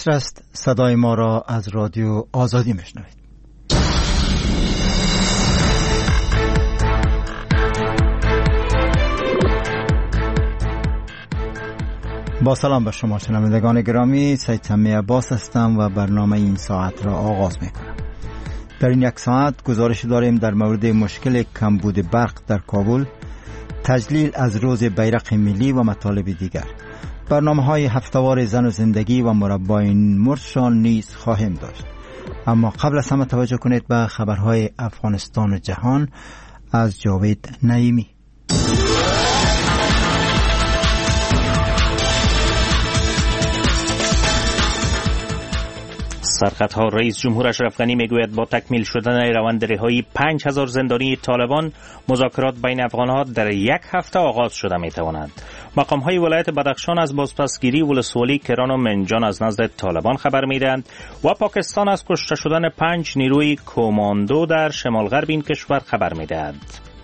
عصر است. صدای ما را از رادیو آزادی میشنوید. با سلام به شما شنوندگان گرامی، سید سمی عباس هستم و برنامه این ساعت را آغاز میکنم. در این یک ساعت گزارش داریم در مورد مشکل کمبود برق در کابل، تجلیل از روز بیرق ملی و مطالب دیگر. برنامه‌های هفته‌وار زن و زندگی و مربای مرشان نیز خواهیم داشت. اما قبل از همه توجه کنید به خبرهای افغانستان و جهان از جاوید نعیمی. سرخطها رئیس جمهور اشرف غنی میگوید با تکمیل شدن روند رهایی 5000 زندانی طالبان مذاکرات بین افغانها در یک هفته آغاز شده میتواند. مقام‌های ولایت بدخشان از بازپسگیری ولسوالی کران و منجان از نزد طالبان خبر میدهند و پاکستان از کشته شدن 5 نیروی کماندو در شمال غرب این کشور خبر میدهد.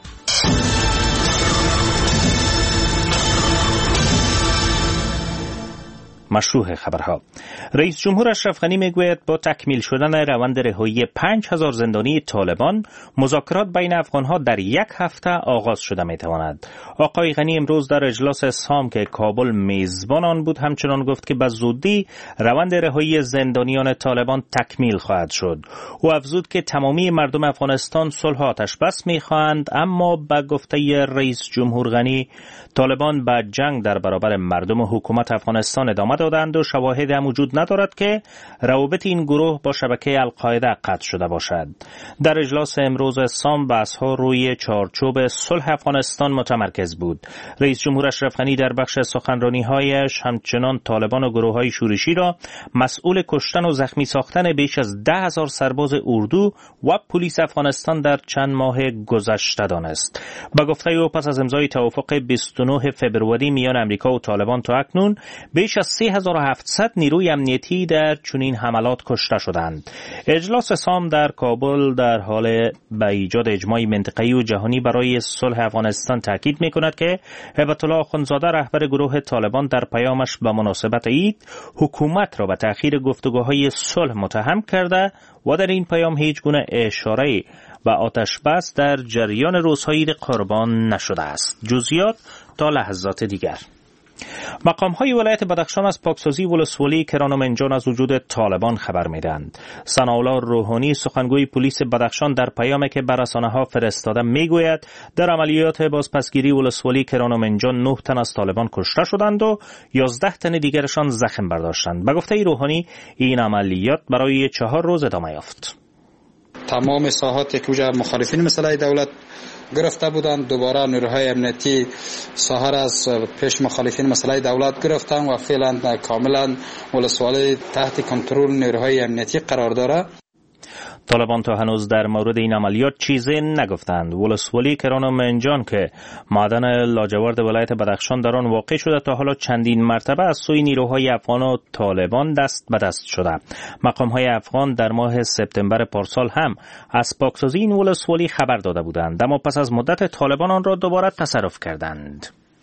مشروع خبرها. رئیس جمهور اشرف غنی میگوید با تکمیل شدن روند رهایی 5000 زندانی طالبان مذاکرات بین افغانها در یک هفته آغاز شده میتواند. آقای غنی امروز در اجلاس سام که کابل میزبان آن بود همچنان گفت که به زودی روند رهایی زندانیان طالبان تکمیل خواهد شد. او افزود که تمامی مردم افغانستان صلح و آتشبس میخواهند، اما به گفته رئیس جمهور غنی طالبان به جنگ در برابر مردم و حکومت افغانستان ادامه دادند و شواهد هم وجود ندارد که روابط این گروه با شبکه القاعده قطع شده باشد. در اجلاس امروز سام بحث‌ها روی چارچوب صلح افغانستان متمرکز بود. رئیس جمهور اشرف غنی در بخش سخنرانی‌هایش همچنان طالبان و گروه‌های شورشی را مسئول کشتن و زخمی ساختن بیش از 10,000 سرباز اردو و پلیس افغانستان در چند ماه گذشته دانست. با گفته او پس از امضای توافق 29 فبروری میان امریکا و طالبان تا اکنون بیش از 3700 نیروی امنیتی در چنین حملات کشته شدند. اجلاس سام در کابل در حال به ایجاد اجماع منطقه‌ای و جهانی برای صلح افغانستان تاکید می‌کند که هیبت الله آخوندزاده رهبر گروه طالبان در پیامش به مناسبت عید حکومت را به تأخیر گفتگوهای صلح متهم کرده و در این پیام هیچ گونه اشاره‌ای و آتش بس در جریان روزهای عید قربان نشده است. جزئیات تا لحظات دیگر. مقام‌های ولایت بدخشان از پاکسازی ولسوالی کران و منجان از وجود طالبان خبر می‌دهند. ثناءالله روحانی سخنگوی پلیس بدخشان در پیامی که بر رسانه‌ها فرستاده میگوید در عملیات بازپسگیری ولسوالی کران و منجان 9 تن از طالبان کشته شدند و 11 تن دیگرشان زخم برداشتند. به گفته روحانی این عملیات برای 4 روز ادامه یافت. تمام ساحاتی که مخالفین مسئله دولت گرفته بودند دوباره نیروهای امنیتی ساحه از پیش مخالفین مسئله دولت گرفتند و فعلا کاملا ولسوالی تحت کنترل نیروهای امنیتی قرار دارد. طالبان تا هنوز در مورد این عملیات چیزی نگفتند. ولسوالی کران و منجان که معدن لاجورد ولایت بدخشان در آن واقع شده تا حالا چندین مرتبه از سوی نیروهای افغان و طالبان دست به دست شده. مقام‌های افغان در ماه سپتامبر پارسال هم از پاکسازی این ولسوالی خبر داده بودند، اما پس از مدت طالبان آن را دوباره تصرف کردند.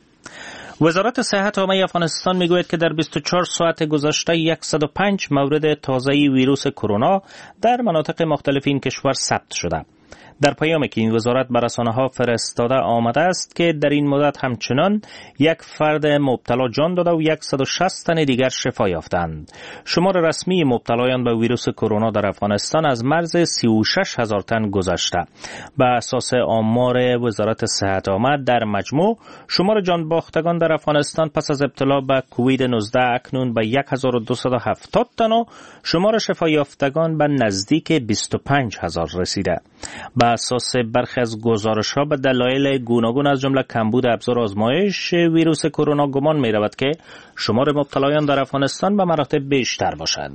وزارت صحت عامه افغانستان میگوید که در 24 ساعت گذشته 105 مورد تازه ویروس کرونا در مناطق مختلف این کشور ثبت شده. در پیامی که این وزارت به رسانه‌ها فرستاده آمده است که در این مدت همچنان یک فرد مبتلا جان داده و 160 تن دیگر شفا یافتند. شمار رسمی مبتلایان به ویروس کرونا در افغانستان از مرز 36,000 تن گذشته. به اساس آمار وزارت صحت عامه در مجموع شمار جان باختگان در افغانستان پس از ابتلا به کووید 19 اکنون به 1270 تن و شمار شفا یافتگان به نزدیک 25,000 رسیده. به اساس برخی از گزارش‌ها به دلایل گوناگون از جمله کمبود ابزار آزمایش ویروس کرونا گمان می‌رود که شمار مبتلایان در افغانستان به مراتب بیشتر باشد.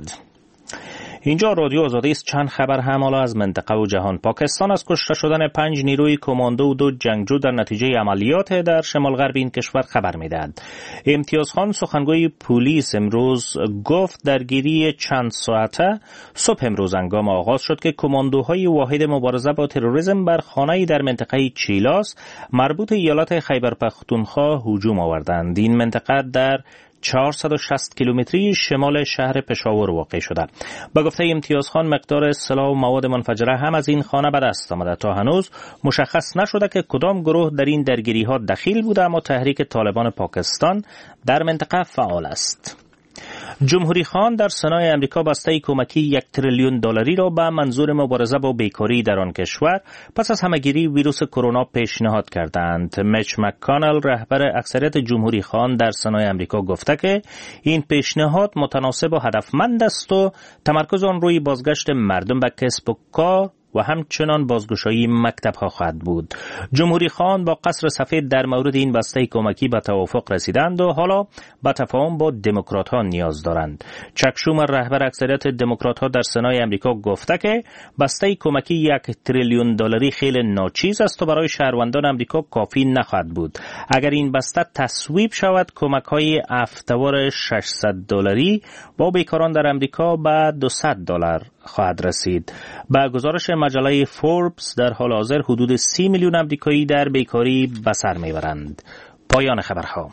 اینجا رادیو آزادی است. چند خبر هم حالا از منطقه و جهان. پاکستان از کشته شدن 5 نیروی کماندو و 2 جنگجو در نتیجه عملیات در شمال غرب این کشور خبر می‌دهد. امتیاز خان سخنگوی پلیس امروز گفت درگیری چند ساعته صبح امروز هنگام آغاز شد که کماندوهای واحد مبارزه با تروریسم بر خانه‌ای در منطقه چیلاس مربوط ایالت خیبر پختونخوا هجوم آوردند. این منطقه در 460 کیلومتری شمال شهر پشاور واقع شده. با گفته امتیاز خان مقدار سلاح و مواد منفجره هم از این خانه به دست آمده. تا هنوز مشخص نشده که کدام گروه در این درگیری ها دخیل بوده، اما تحریک طالبان پاکستان در منطقه فعال است. جمهوری خان در سنای امریکا بسته کمکی 1 تریلیون دلاری را به منظور مبارزه با بیکاری در آن کشور پس از همهگیری ویروس کرونا پیشنهاد کردند. میچ مک‌کانل رهبر اکثریت جمهوری خان در سنای امریکا گفته که این پیشنهاد متناسب و هدفمند است و تمرکز آن روی بازگشت مردم به کسب و کار و همچنان بازگشایی مکتب‌ها خواهد بود. جمهوری خان با قصر سفید در مورد این بسته کمکی به توافق رسیدند و حالا به تفاهم با دموکرات‌ها نیاز دارند. چک شومر رهبر اکثریت دموکرات‌ها در سنای امریکا گفته که بسته کمکی 1 تریلیون دلاری خیلی ناچیز است و برای شهروندان امریکا کافی نخواهد بود. اگر این بسته تصویب شود، کمک‌های افتوار 600 دلاری با بیکاران در امریکا به 200 دلار خواهد رسید. با گزارش مجله فوربس در حال حاضر حدود 30 میلیون امریکایی در بیکاری به سر میبرند. پایان خبرها.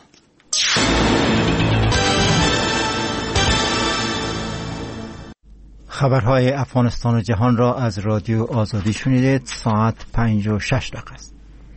خبرهای افغانستان و جهان را از رادیو آزادی شنیدید. ساعت 5:06 است.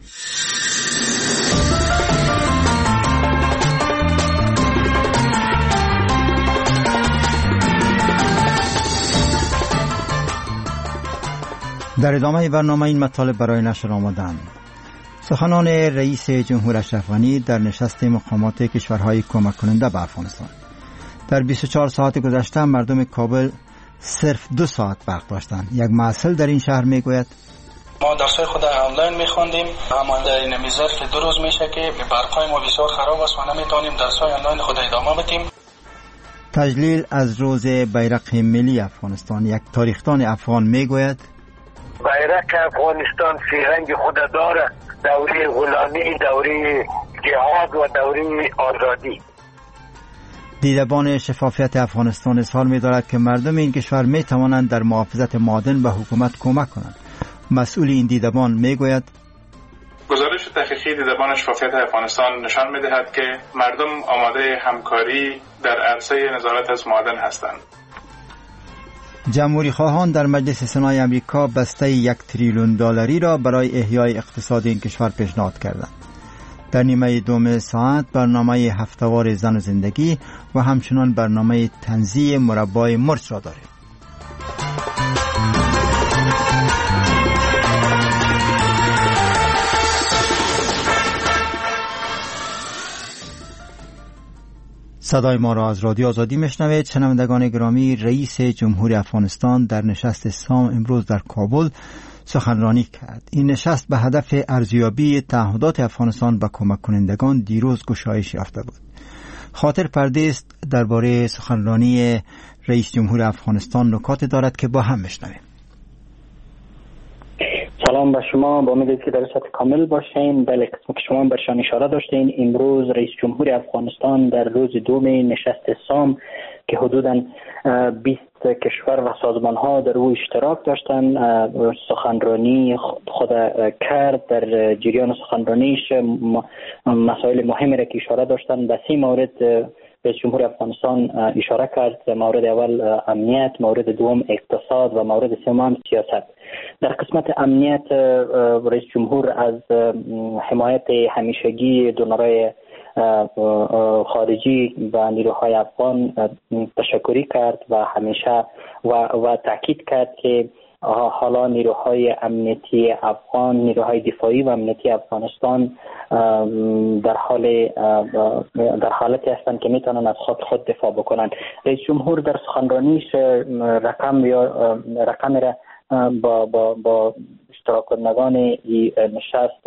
در ادامه برنامه این مطالب برای نشر آمدند. سخنان رئیس جمهور اشرف غنی در نشست مقامات کشورهای کمک کننده به افغانستان. در 24 ساعت گذشته مردم کابل صرف 2 ساعت وقت داشتند. یک مسئول در این شهر میگوید ما درسای خود آنلاین میخوندیم، اما در این ظرف 2 روز میشه که برقای ما بسیار خراب است و نمیتونیم درسای آنلاین خود ادامه بدیم. تجلیل از روز بیرق ملی افغانستان. یک تاریخدان افغان میگوید بیرق افغانستان 3 رنگ خود داره: دوره غلامی، دوره جهاد و دوره آزادی. دیدبان شفافیت افغانستان اظهار می‌دارد که مردم این کشور می‌توانند در محافظت معادن به حکومت کمک کنند. مسئول این دیدبان میگوید گزارش تحقیقی دیدبان شفافیت افغانستان نشان می‌دهد که مردم آماده همکاری در عرصه نظارت از معادن هستند. جمهوری خواهان در مجلس سنای امریکا بسته 1 تریلیون دلاری را برای احیای اقتصاد این کشور پیشنهاد کردند. در نیمه دوم ساعت برنامه هفته‌وار زن و زندگی و همچنان برنامه تنزیع مربای مرچ را داریم. صدای ما را از رادیو آزادی میشنوید. شنوندگان گرامی، رئیس جمهور افغانستان در نشست سام امروز در کابل سخنرانی کرد. این نشست به هدف ارزیابی تعهدات افغانستان به کمک کنندگان دیروز گشایش یافته بود. خاطر پردیس درباره سخنرانی رئیس جمهور افغانستان نکات دارد که با هم میشنویم. سلام به شما، با امید که در سطح کامل باشین. بله، قسم که شما برشان اشاره داشتین، امروز رئیس جمهور افغانستان در روز دوم نشست سام که حدوداً 20 کشور و سازمان ها در او اشتراک داشتن سخنرانی خود کرد. در جریان سخنرانیش مسائل مهمی را که اشاره داشتن به 3 مورد رئیس جمهور افغانستان اشاره کرد. مورد اول امنیت، مورد دوم اقتصاد و مورد سوم سیاست. در قسمت امنیت رئیس جمهور از حمایت همیشگی دونرهای خارجی و نیروهای افغان تشکری کرد و همیشه و تاکید کرد که حالا نیروهای امنیتی افغان، نیروهای دفاعی و امنیتی افغانستان در حالتی هستند که میتونن از خود دفاع بکنن. رئیس جمهور در سخنرانیش رقم را با اشتراک کنندگان نشست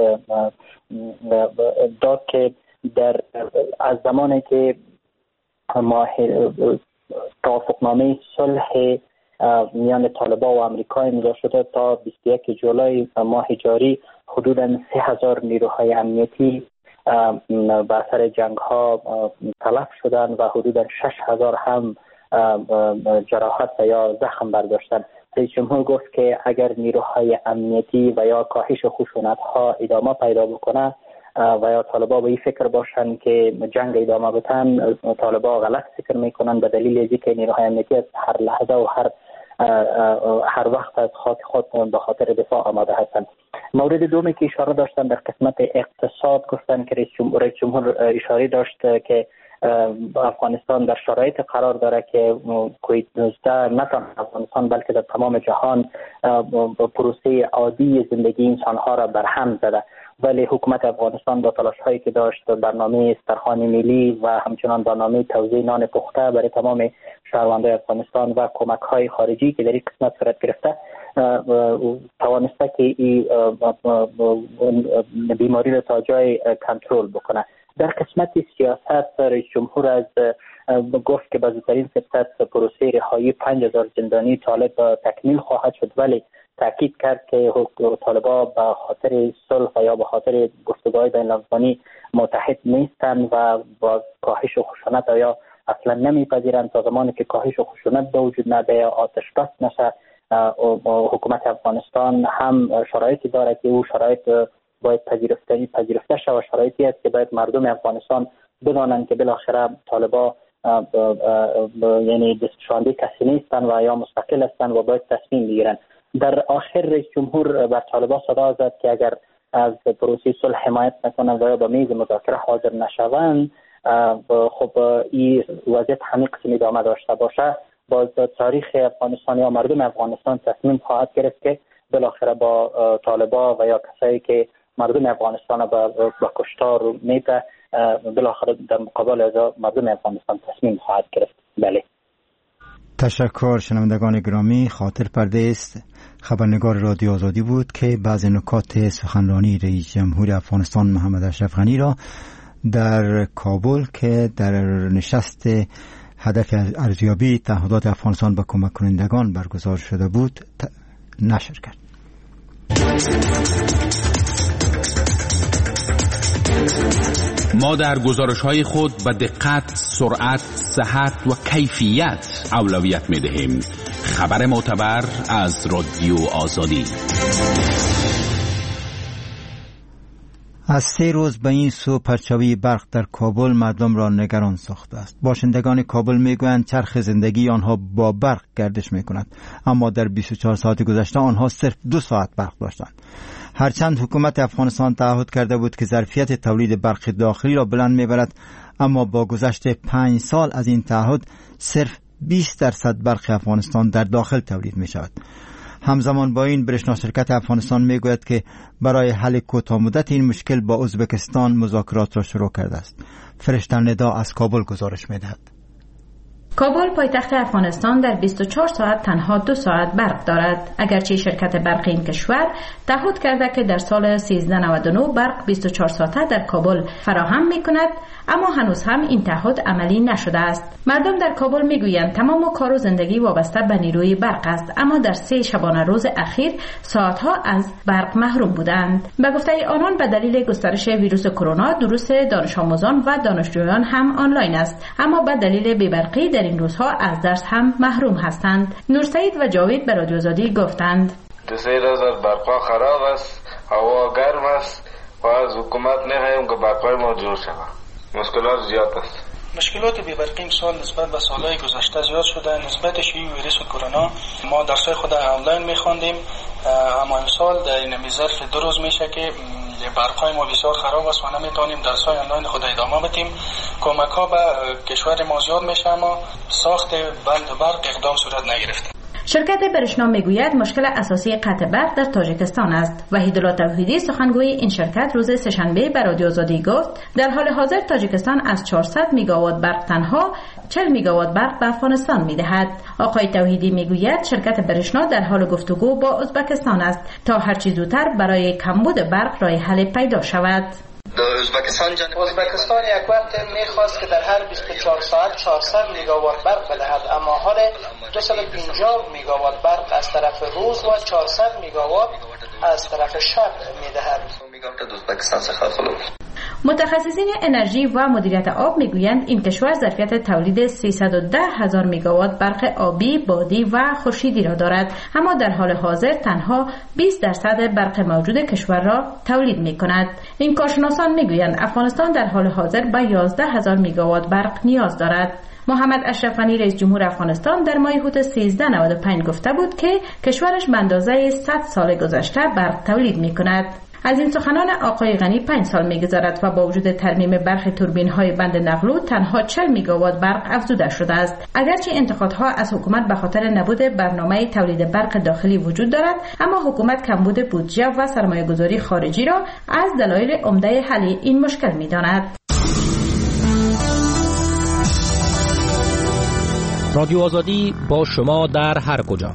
داد که از زمانی که توافقنامه صلح میان طالبان و آمریکا امضا شده تا 21 جولای ماه جاری حدوداً 3000 نیروهای امنیتی به اثر جنگ ها تلف شدند و حدوداً 6000 هم جراحت یا زخم برداشتند. رئیس جمهور گفت که اگر نیروهای امنیتی و یا کاهش خشونت ها ادامه پیدا بکنه و یا طالبا به این فکر باشن که جنگ ادامه بدن، طالبا غلط فکر میکنن به دلیل اینکه نیروهای امنیتی هر لحظه و هر وقت از خاک خود به خاطر دفاع آماده هستند. مورد دومی که اشاره داشتن در قسمت اقتصاد گفتن که رئیس جمهور اشاره داشت که افغانستان در شرایط قرار داره که کووید 19 نه تنها افغانستان بلکه در تمام جهان پروسه عادی زندگی انسانها را برهم زده، ولی حکومت افغانستان با تلاش هایی که داشت برنامه استرخوان ملی و همچنان برنامه توزیع نان پخته برای تمام شهروندان افغانستان و کمک های خارجی که در این قسمت صورت گرفته توانسته که این بیماری را تا جای کنترل بکنه. در قسمت سیاست رئیس جمهور از گفت که به زودترین فرصت پروسه رهایی 5000 زندانی طالب تکمیل خواهد شد، ولی تاکید کرد که طالبان به خاطر صلح و یا به خاطر گفتگوهای بین المللی متحد نیستند و با کاهش خشونت یا اصلا نمیپذیرند. تا زمانی که کاهش خشونت به وجود نیاد یا آتش بس نشه، حکومت افغانستان هم شرایطی داره که او شرایط باید پذیرفته شود و شرایطی است که باید مردم افغانستان بدانند که بالاخره طالبان یعنی دستشانده کسی نیستند و یا مستقل هستند و باید تصمیم بگیرند. در آخر رئیس جمهور بر طالبان صدا زد که اگر از پروسه صلح حمایت نکنند و یا به میز مذاکره حاضر نشوند، خب این وضعیت همین قسم ادامه داشته باشه، باز تاریخ افغانستان یا مردم افغانستان تصمیم خواهد گرفت که بالاخره با طالبان و یا کسایی که مردم افغانستان با کشتار میده بالاخره در مقابل از مردم افغانستان تصمیم خواهد گرفت. بله. تشکر. شنوندگان گرامی، خاطر پرده است خبرنگار رادیو آزادی بود که بعضی نکات سخنرانی رئیس جمهور افغانستان محمد اشرف غنی را در کابل که در نشست هدف ارزیابی تعهدات افغانستان به کمک کنندگان برگزار شده بود نشر کرد. ما در گزارش‌های خود به دقت، سرعت، صحت و کیفیت اولویت می‌دهیم. خبر معتبر از رادیو آزادی. از 3 روز به این سو پرچاوی برق در کابل مردم را نگران ساخته است. باشندگان کابل میگویند چرخ زندگی آنها با برق گردش میکند، اما در 24 ساعت گذشته آنها صرف 2 ساعت برق داشتند. هرچند حکومت افغانستان تعهد کرده بود که ظرفیت تولید برق داخلی را بلند میبرد، اما با گذشت 5 سال از این تعهد صرف 20% برق افغانستان در داخل تولید می شود. همزمان با این برشنا شرکت افغانستان می گوید که برای حل کوتاه مدت این مشکل با ازبکستان مذاکرات را شروع کرده است. فرشته ندا از کابل گزارش می دهد. کابل پایتخت افغانستان در 24 ساعت تنها 2 ساعت برق دارد، اگرچه شرکت برق این کشور تعهد کرده که در سال 1399 برق 24 ساعته در کابل فراهم می کند، اما هنوز هم این تعهد عملی نشده است. مردم در کابل می گویند تمام کار و زندگی وابسته به نیروی برق است، اما در 3 شبانه روز اخیر ساعتها از برق محروم بودند. به گفته آنان به دلیل گسترش ویروس کرونا دروس دانش آموزان و دانشجویان هم آنلاین است، اما به دلیل بی‌برقی در این روزها از درس هم محروم هستند. نورسعید و جاوید به رادیو آزادی گفتند 2 روز برق خراب است، هوا گرم است و از حکومت می‌خواهیم که برق ما جور شود. مشکلات زیاد است. مشکلات بی‌برقی امسال نسبت به سالهای گذشته زیاد شده. نسبت شیوع ویروس کرونا ما درس‌های خود آنلاین می‌خواندیم، اما امسال در این ظرف 2 روز میشه که برق‌های ما بسیار خراب است و نمی‌تونیم درس‌های آنلاین خود ادامه بدیم. کمک‌ها به کشور ما زیاد میشه، اما ساخت برق اقدام صورت نگرفته. شرکت برشنا میگوید مشکل اساسی قطع برق در تاجیکستان است. وحیدالله توحیدی سخنگوی این شرکت روز سه‌شنبه به رادیو آزادی گفت در حال حاضر تاجیکستان از 400 میگاوات برق تنها 40 میگاوات برق به افغانستان میدهد. آقای توحیدی میگوید شرکت برشنا در حال گفتگو با ازبکستان است تا هر چه زودتر برای کمبود برق راه حل پیدا شود. ازبکستان یک وقت میخواست که در هر 24 ساعت 400 میگاوات برق بدهد، اما حال 250 میگاوات برق از طرف روز و 400 میگاوات از طرف شب میدهد. متخصصین انرژی و مدیریت آب میگویند این کشور ظرفیت تولید 310,000 مگاوات برق آبی، بادی و خورشیدی را دارد، اما در حال حاضر تنها 20% برق موجود کشور را تولید می‌کند. این کارشناسان میگویند افغانستان در حال حاضر به 11,000 مگاوات برق نیاز دارد. محمد اشرف غنی رئیس جمهور افغانستان در ماه هوت 1395 گفته بود که کشورش به اندازه 100 سال گذشته برق تولید می‌کند. از این سخنان آقای غنی 5 سال می‌گذرد و با وجود ترمیم برخی توربین‌های بند نقلو تنها 40 مگاوات برق افزوده شده است. اگرچه انتقادها از حکومت به خاطر نبود برنامه تولید برق داخلی وجود دارد، اما حکومت کمبود بودجه و سرمایه‌گذاری خارجی را از دلایل عمده حل این مشکل می‌داند. رادیو آزادی با شما در هر کجا.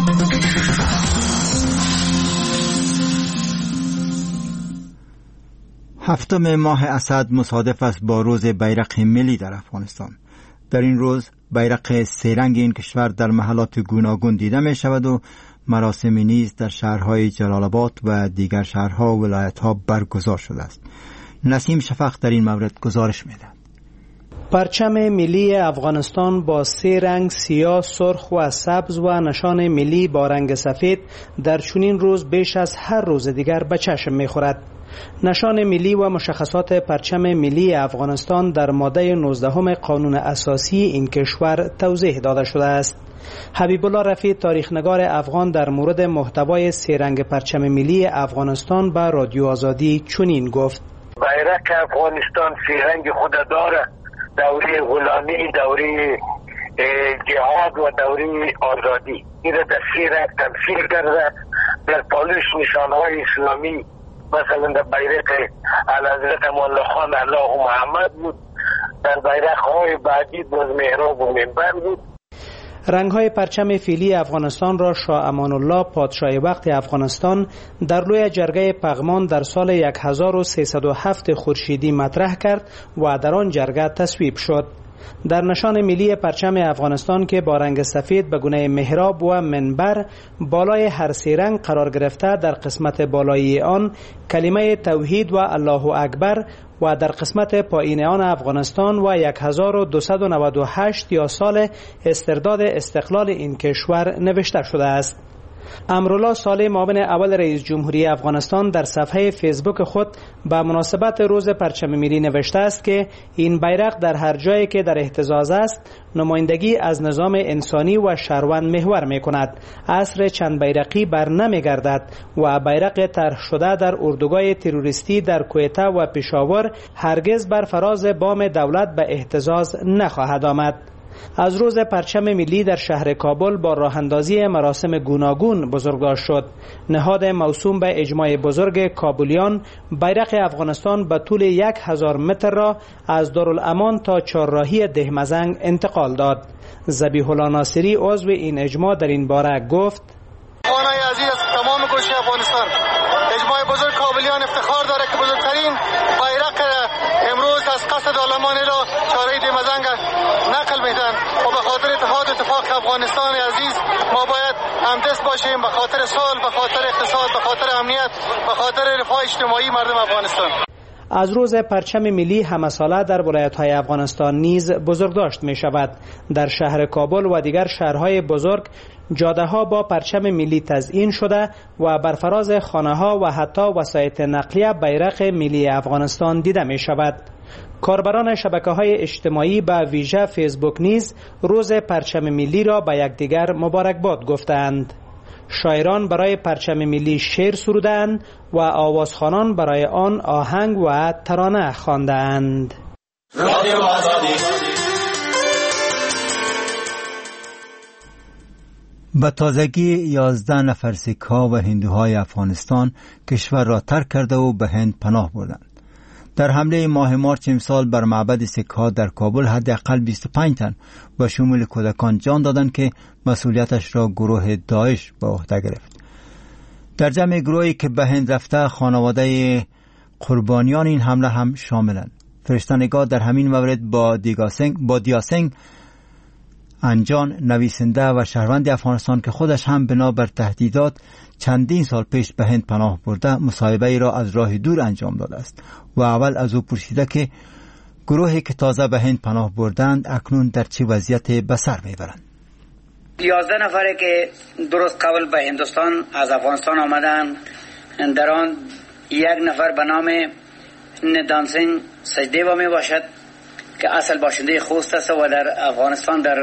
هفتم ماه اسد مصادف است با روز بیرق ملی در افغانستان. در این روز بیرق سه‌رنگ این کشور در محلات گوناگون دیده می شود و مراسمی نیز در شهرهای جلال آباد و دیگر شهرها و ولایت‌ها برگزار شده است. نسیم شفق در این مورد گزارش می‌دهد. پرچم ملی افغانستان با 3 رنگ سیاه، سرخ و سبز و نشان ملی با رنگ سفید در چنین روز بیش از هر روز دیگر به چشم می‌خورد. نشان ملی و مشخصات پرچم ملی افغانستان در ماده 19 قانون اساسی این کشور توضیح داده شده است. حبیب الله رفیع تاریخنگار افغان در مورد محتوای 3 رنگ پرچم ملی افغانستان به رادیو آزادی چنین گفت: بیرق افغانستان 3 رنگ خود داره، دوره غلامی، دوره جهاد و دوره آزادی. این را در 3 رنگ تمثیل کرده. در پالش نشانهای اسلامی مثلا در بیرق اعلیحضرت امان الله خان الله محمد بود، در بیرق‌های بعدی باز محراب و منبر بود. رنگ‌های پرچم فیلی افغانستان را شاه امان الله پادشاه وقت افغانستان در لوی جرگه پغمان در سال 1307 خورشیدی مطرح کرد و در آن جرگه تصویب شد. در نشان ملی پرچم افغانستان که با رنگ سفید به گونه محراب و منبر بالای هر 3 رنگ قرار گرفته، در قسمت بالایی آن کلمه توحید و الله اکبر و در قسمت پایین آن افغانستان و 1298 یا سال استرداد استقلال این کشور نوشته شده است. امرالله صالح معاون اول رئیس جمهوری افغانستان در صفحه فیسبوک خود به مناسبت روز پرچم ملی نوشته است که این بیرق در هر جایی که در اهتزاز است نمایندگی از نظام انسانی و شهروند محور می کند. عصر چند بیرقی بر نمی گردد و بیرق طرح شده در اردوگاه تروریستی در کویته و پشاور هرگز بر فراز بام دولت به اهتزاز نخواهد آمد. از روز پرچم ملی در شهر کابل با راه اندازی مراسم گوناگون بزرگداشت شد. نهاد موسوم به اجماع بزرگ کابلیان بیرق افغانستان به طول 1000 متر را از دارالامان تا چهارراهی دهمزنگ انتقال داد. ذبیح الله ناصری عضو این اجماع در این باره گفت: خوانای عزیز از تمام گوشه افغانستان، اجماع بزرگ کابلیان افتخار داره که بزرگترین بیرق امروز از قصد دارالامان را چهارراهی دهمزنگ نقل میدن و به خاطر اتحاد و اتفاق افغانستان عزیز ما باید همدست باشیم، به خاطر صلح، به خاطر اقتصاد، به خاطر امنیت، به خاطر رفاه اجتماعی مردم افغانستان. از روز پرچم ملی همه ساله در ولایت‌های افغانستان نیز بزرگداشت می شود. در شهر کابل و دیگر شهرهای بزرگ جاده‌ها با پرچم ملی تزیین شده و بر فراز خانه‌ها و حتی وسایط نقلیه بیرق ملی افغانستان دیده می شود. کاربران شبکه‌های اجتماعی به ویژه فیسبوک نیز روز پرچم ملی را به یکدیگر مبارکباد گفتند. شاعران برای پرچم ملی شعر سرودند و آوازخوانان برای آن آهنگ و ترانه خواندند. به تازگی 11 نفر سیک‌ها و هندوهای افغانستان کشور را ترک کرده و به هند پناه بردند. در حمله ماه مارچ امسال بر معبد سیک‌ها در کابل حداقل 25 تن به شمول کودکان جان دادند که مسئولیتش را گروه داعش به عهده گرفت. در جمع گروهی که به هند رفته خانواده قربانیان این حمله هم شاملند. فرشته نگاه در همین مورد با دیاسنگ انجان نویسنده و شهروند افغانستان که خودش هم بنابر تهدیدات چندین سال پیش به هند پناه برده مصاحبه ای را از راه دور انجام داده است و اول از او پرسیده که گروهی که تازه به هند پناه بردند اکنون در چه وضعیت به سر میبرند. 11 نفره که درست قبل به هندوستان از افغانستان آمدند، در آن یک نفر به نام ندان سنگ سجدیوا می باشد که اصل باشنده خوست است و در افغانستان در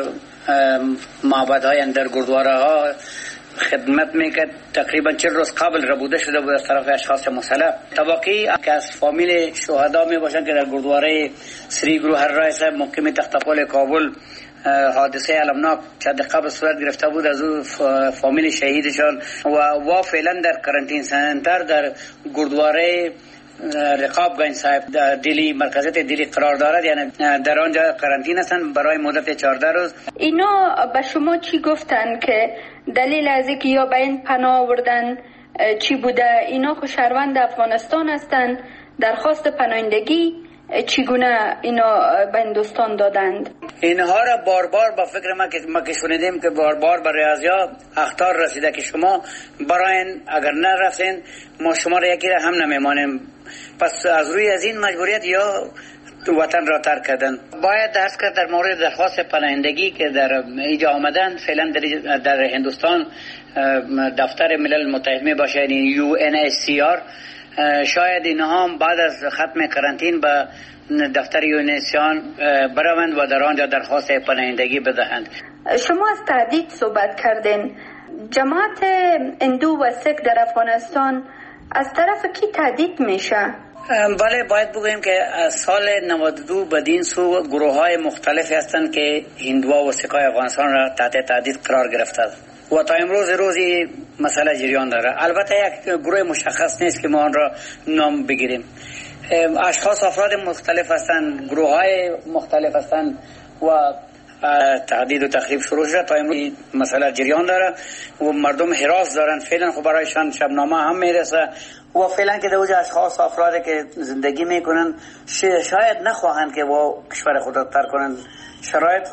معبدهای در گردواره ها خدمت میکرد. تقریبا 40 روز قبل ربوده شده بود از طرف اشخاص مسلح. تواقی که از فامیل شهدا می باشند که در گردواره سری گروهر رایس محکم تختپل کابل حادثه علمناک چند قبل صورت گرفته بود، از او فامیل شهیدشان و فعلا در کرانتین سنتر در گردواره رقاب گنج صاحب دلی مرکزیت دلی قرار دارد، یعنی در آنجا کرانتین هستند برای مدت 14 روز. اینا به شما چی گفتن که دلیل از اینکه یا به این پناه آوردن چی بوده؟ اینا خو شهروند افغانستان هستند، درخواست پناهندگی چگونه اینا به هندوستان دادند؟ اینها را بار با فکر ما که شنیدیم که بار به ریاضیا اخطار رسیده که شما براین اگر نرفتین ما شما را یکی را هم نمیمانیم. پس از روی از این مجبوریت یا وطن را ترک کردن. باید درس کرد در مورد درخواست پناهندگی که در اینجا آمدن. فعلا در هندوستان دفتر ملل متحد می باشه، یعنی UNHCR. شاید اینها هم بعد از ختم کرانتین به دفتر UNHCR بروند و در آنجا درخواست پناهندگی بدهند. شما از تهدید صحبت کردین. جماعت هندو و سیک در افغانستان از طرف کی تهدید میشه؟ بله، باید بگوییم که از سال 92 بدین سو گروه های مختلف هستند که هندوها و سیکای افغانستان را تحت تهدید قرار گرفتند و تا امروز روزی مسئله جریان داره. البته یک گروه مشخص نیست که ما آن را نام بگیریم. اشخاص افراد مختلف هستند، گروه های مختلف هستند و تهدید و تخریب شروع شده. تا امروز مسئله جریان داره و مردم هراس دارن. فعلا خب برایشان شبنامه هم میرسه و فعلا که دوجه اشخاص افرادی که زندگی میکنن شاید نخواهند که با کشور خود را ترک کنند. شرایط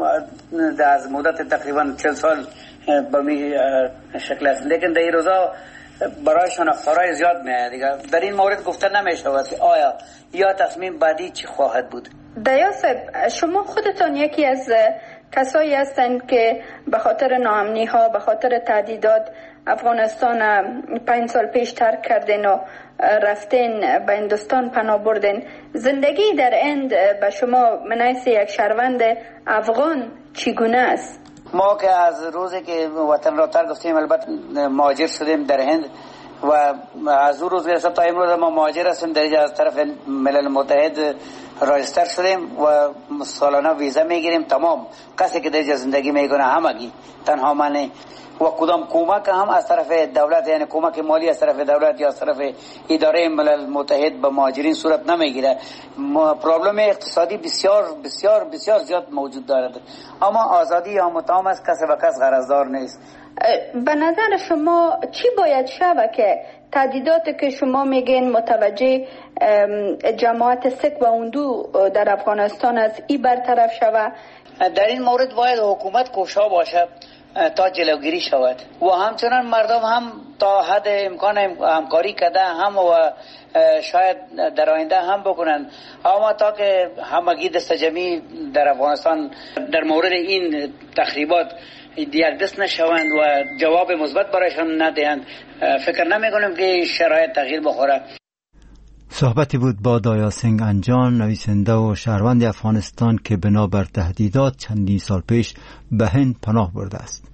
از مدت تقریبا 40 سال به می شکل است، لیکن در این روزا برایشان اخطارهای زیاد میاد دیگه. در این مورد گفته نمیشود که آیا یا تصمیم بعدی چی خواهد بود. دیا صاحب، شما خودتان یکی از کسایی هستند که به خاطر ناامنی ها، به خاطر تهدیدات افغانستان 5 سال پیش ترک کردین و رفتین به هندوستان پناه بردین. زندگی در هند به شما منیس یک شهروند افغان چگونه است؟ ما که از روزی که وطن را ترک گفتیم البته مهاجر شدیم در هند و از اون روز گرفته تا امروز ما مهاجر هستیم. در از طرف ملل متحد راجستر شدیم و سالانه ویزا میگیریم. تمام کسی که در زندگی میکنه همگی، تنها من و کدام کمک هم از طرف دولت، یعنی کمک مالی از طرف دولت یا از طرف اداره ملل متحد به مهاجرین صورت نمیگیره. پرابلم اقتصادی بسیار بسیار بسیار زیاد موجود دارد، اما آزادی یا متام است، کسی به کس غرضدار نیست. به نظر شما چی باید شود که تهدیداتی که شما میگین متوجه جماعت سیک و هندو در افغانستان است ای برطرف شود؟ در این مورد باید حکومت کوشا باشد تا جلوگیری شود و همچنان مردم هم تا حد امکان همکاری کرده هم و شاید در آینده هم بکنن، اما تا که همگی دست جمعی در افغانستان در مورد این تخریبات یک دست نشوند و جواب مثبت برایشان ندهند، فکر نمی کنم که شرایط تغییر بخوره. صحبتی بود با دایا سنگ انجان، نویسنده و شهروند افغانستان که بنابر تهدیدات چندین سال پیش به هند پناه برده است.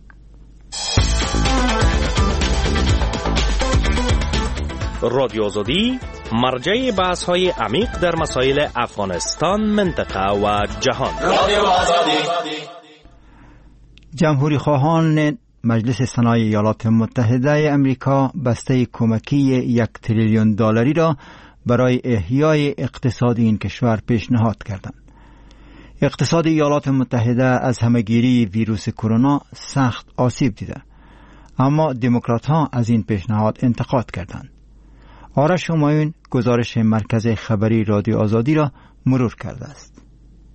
رادیو آزادی مرجع بحث های عمیق در مسائل افغانستان، منطقه و جهان. رادیو آزادی. جمهوری خواهان مجلس سنای ایالات متحده امریکا بسته کمکی 1 تریلیون دلاری را برای احیای اقتصاد این کشور پیشنهاد کردند. اقتصاد ایالات متحده از همهگیری ویروس کرونا سخت آسیب دیده، اما دموکرات ها از این پیشنهاد انتقاد کردند. آرش همایون گزارش مرکز خبری رادیو آزادی را مرور کرده است.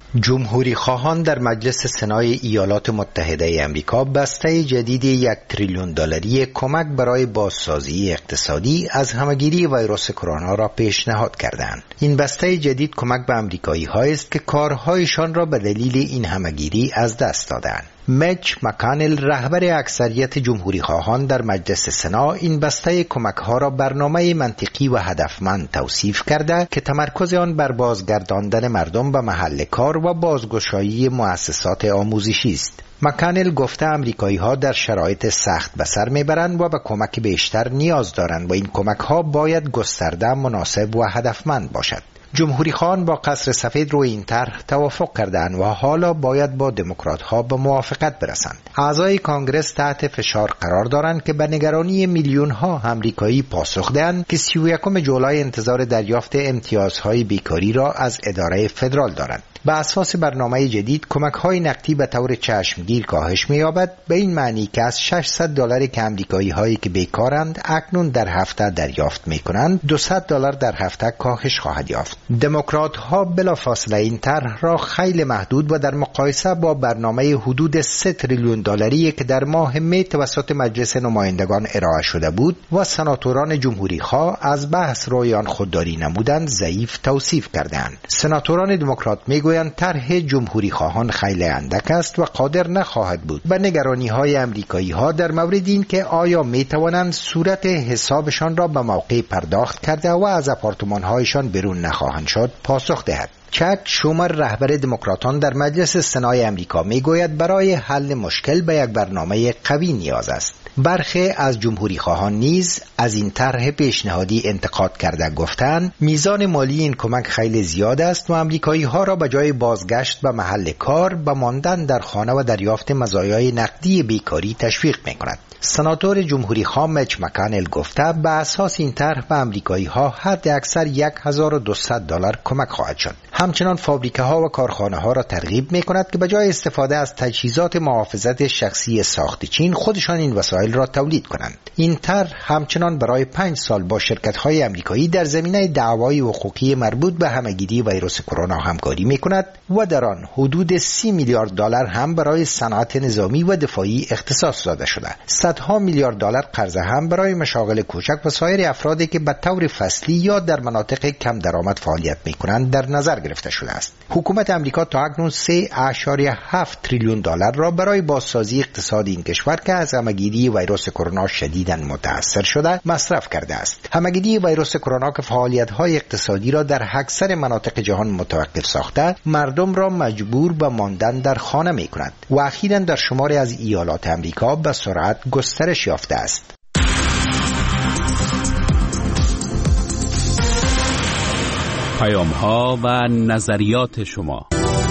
جمهوری خواهان در مجلس سنای ایالات متحده آمریکا بسته جدید 1 تریلیون دلاری کمک برای بازسازی اقتصادی از همهگیری ویروس کرونا را پیشنهاد کردند. این بسته جدید کمک به آمریکایی‌ها است که کارهایشان را به دلیل این همهگیری از دست دادند. میچ مکانل رهبر اکثریت جمهوری خواهان در مجلس سنا این بسته کمک ها را برنامه منطقی و هدفمند توصیف کرده که تمرکز آن بر بازگرداندن مردم به محل کار و بازگشایی مؤسسات آموزشی است. مکانل گفته آمریکایی ها در شرایط سخت به سر میبرند و به کمک بیشتر نیاز دارند و این کمک ها باید گسترده، مناسب و هدفمند باشد. جمهوری خواهان با قصر سفید روی این طرح توافق کردند و حالا باید با دموکرات ها به موافقت برسند. اعضای کانگرس تحت فشار قرار دارند که به نگرانی میلیون ها آمریکایی پاسخ دهند که 31 جولای انتظار دریافت امتیازهای بیکاری را از اداره فدرال دارند. به اساس برنامه جدید کمک‌های نقدی به طور چشمگیر کاهش می‌یابد، به این معنی که از $600 که آمریکایی‌هایی که بیکارند اکنون در هفته دریافت می‌کنند، $200 در هفته کاهش خواهد یافت. دموکرات‌ها بلافاصله این طرح را خیلی محدود و در مقایسه با برنامه حدود 3 تریلیون دلاری که در ماه می توسط مجلس نمایندگان ارائه شده بود و سناتوران جمهوری‌خواه از بحث روی آن خودداری نمودند ضعیف توصیف کردند. سناتوران دموکرات می‌گویند طرح جمهوری خواهان خیلی اندک است و قادر نخواهد بود به نگرانی‌های آمریکایی‌ها در مورد این که آیا می‌توانند صورت حسابشان را به موقع پرداخت کرده و از آپارتمان‌هایشان بیرون نخواهند شد پاسخ دهد. چک شومر رهبر دموکراتان در مجلس سنای آمریکا میگوید برای حل مشکل به یک برنامه قوی نیاز است. برخی از جمهوری خواهان نیز از این طرح پیشنهادی انتقاد کرده گفتند میزان مالی این کمک خیلی زیاد است و آمریکایی ها را به جای بازگشت به محل کار به ماندن در خانه و دریافت مزایای نقدی بیکاری تشویق میکند. سناتور جمهوری خواه میچ مکانل گفته به اساس این طرح به آمریکایی ها حد اکثر $1200 کمک خواهد شد. همچنان فابریکه ها و کارخانه ها را ترغیب می کند که به جای استفاده از تجهیزات محافظت شخصی ساخت چین خودشان این وسایل را تولید کنند. این طرح همچنان برای 5 سال با شرکت های آمریکایی در زمینه دعوای حقوقی مربوط به همهگیری ویروس کرونا همکاری می کند و در آن حدود $30 میلیارد هم برای صنعت نظامی و دفاعی اختصاص داده شده. صدها میلیارد دلار قرضه هم برای مشاغل کوچک و سایر افرادی که به طور فصلی یا در مناطق کم درآمد فعالیت می کنند در نظر گرفته شده است. حکومت آمریکا تا اکنون 3.7 تریلیون دلار را برای بازسازی اقتصاد این کشور که از همهگیری ویروس کرونا شدیداً متاثر شده مصرف کرده است. همهگیری ویروس کرونا که فعالیت‌های اقتصادی را در اکثر مناطق جهان متوقف ساخته، مردم را مجبور به ماندن در خانه می‌کند و اخیراً در شماری از ایالات آمریکا به سرعت گسترش یافته است. پیام‌ها و نظریات شما.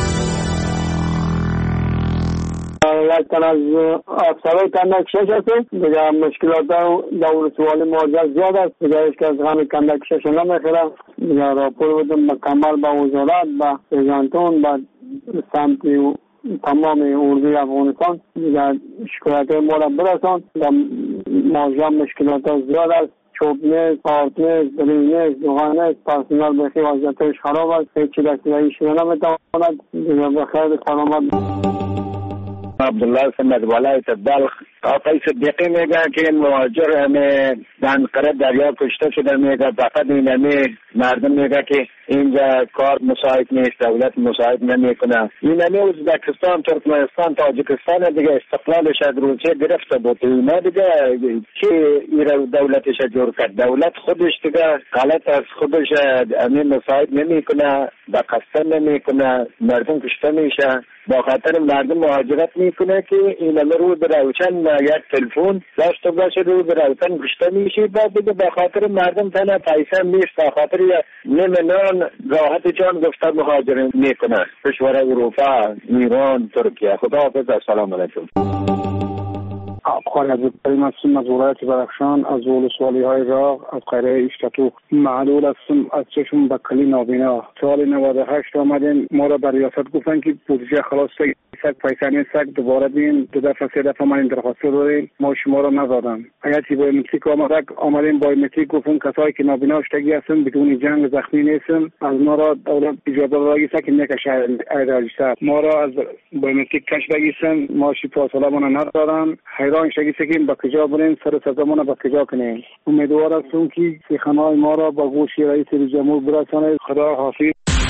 لکن از افسرهای کندکشش هست دیگه مشکلات دور سوال مواجه زیاد است دیگه ایش که از غم کندکشش نمیخیره دیگه راپور بدم مکمل با وزارت با ایجانتون با سمت تمام اردوی افغانستان دیگه شکایت ما را برسان مواجه مشکلات زیاد است. چوب نیست، آرد نیست، دلیل نیست، دوغان نیست، پرسنال بخی وضعیتش خراب است، هیچی رسیدگی شده نمیتواند دیگه بخیر سلامت. عبدالله سمت بالای بلخ آقای صدیقی میگه که این مهاجر همه دنقره دریا کشته شده میگه فقط این همه مردم میگه که اینجا کار مساعد نیست، دولت مساعد نمیکنه. این همه ازبکستان، ترکمنستان، تاجیکستان دیگه استقلالش از روسیه گرفته بود. اینا دیگه چی ایران دولتش جور کرد؟ دولت خودش دیگه غلط از خودش همه مساعد نمیکنه، با قصد نمیکنه، مردم کشته میشه. با خاطر مردم مهاجرت میکنه که این همه رو به روشن یک تلفن داشته باشه رو به روشن کشته میشه. بعد دیگه به خاطر مردم تنها پیسه نیست، به خاطر نیمه نان راحت جان گفته مهاجرت میکنه. کشور اروپا، ایران، ترکیه. خدا حافظ. السلام علیکم. خواهی عزیزترین هستم از ولایت بدخشان، از ولسوالی های راغ، از قریه اشتتو. معلول هستم از چشم به کلی نابینا. سال 98 آمدیم ما را به ریاست گفتن که بودجه خلاص سگ پایسانی سگ دوباره بین 2 دفعه 3 دفعه من این درخواست دادیم، ما شما را نزدن. اگر چی بایومتریک آمدیم بایومتریک گفتن کسایی که نابینا شدگی هستن بدون جنگ زخمی نیستن، از ما را دولت اجازه دادگی که نکشه ایدالیشتر ما را از بایومتریک کش بگیسن، ما شی فاصله من ندارن. حیران شگی سکیم با کجا بریم، سر سزا با کجا کنیم. امیدوار هستم که سخنهای ما را با گوش رئیس جمهور برسانه. خدا حافظ.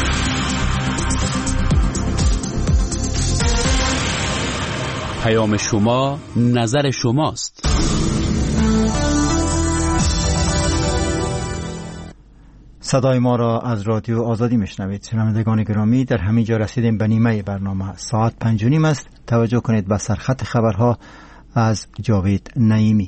پیام شما نظر شماست. صدای ما را از رادیو آزادی میشنوید. شنوندگان گرامی، در همین جا رسیدیم به نیمه برنامه. ساعت 5:30 است. توجه کنید به سرخط خبرها از جاوید نعیمی.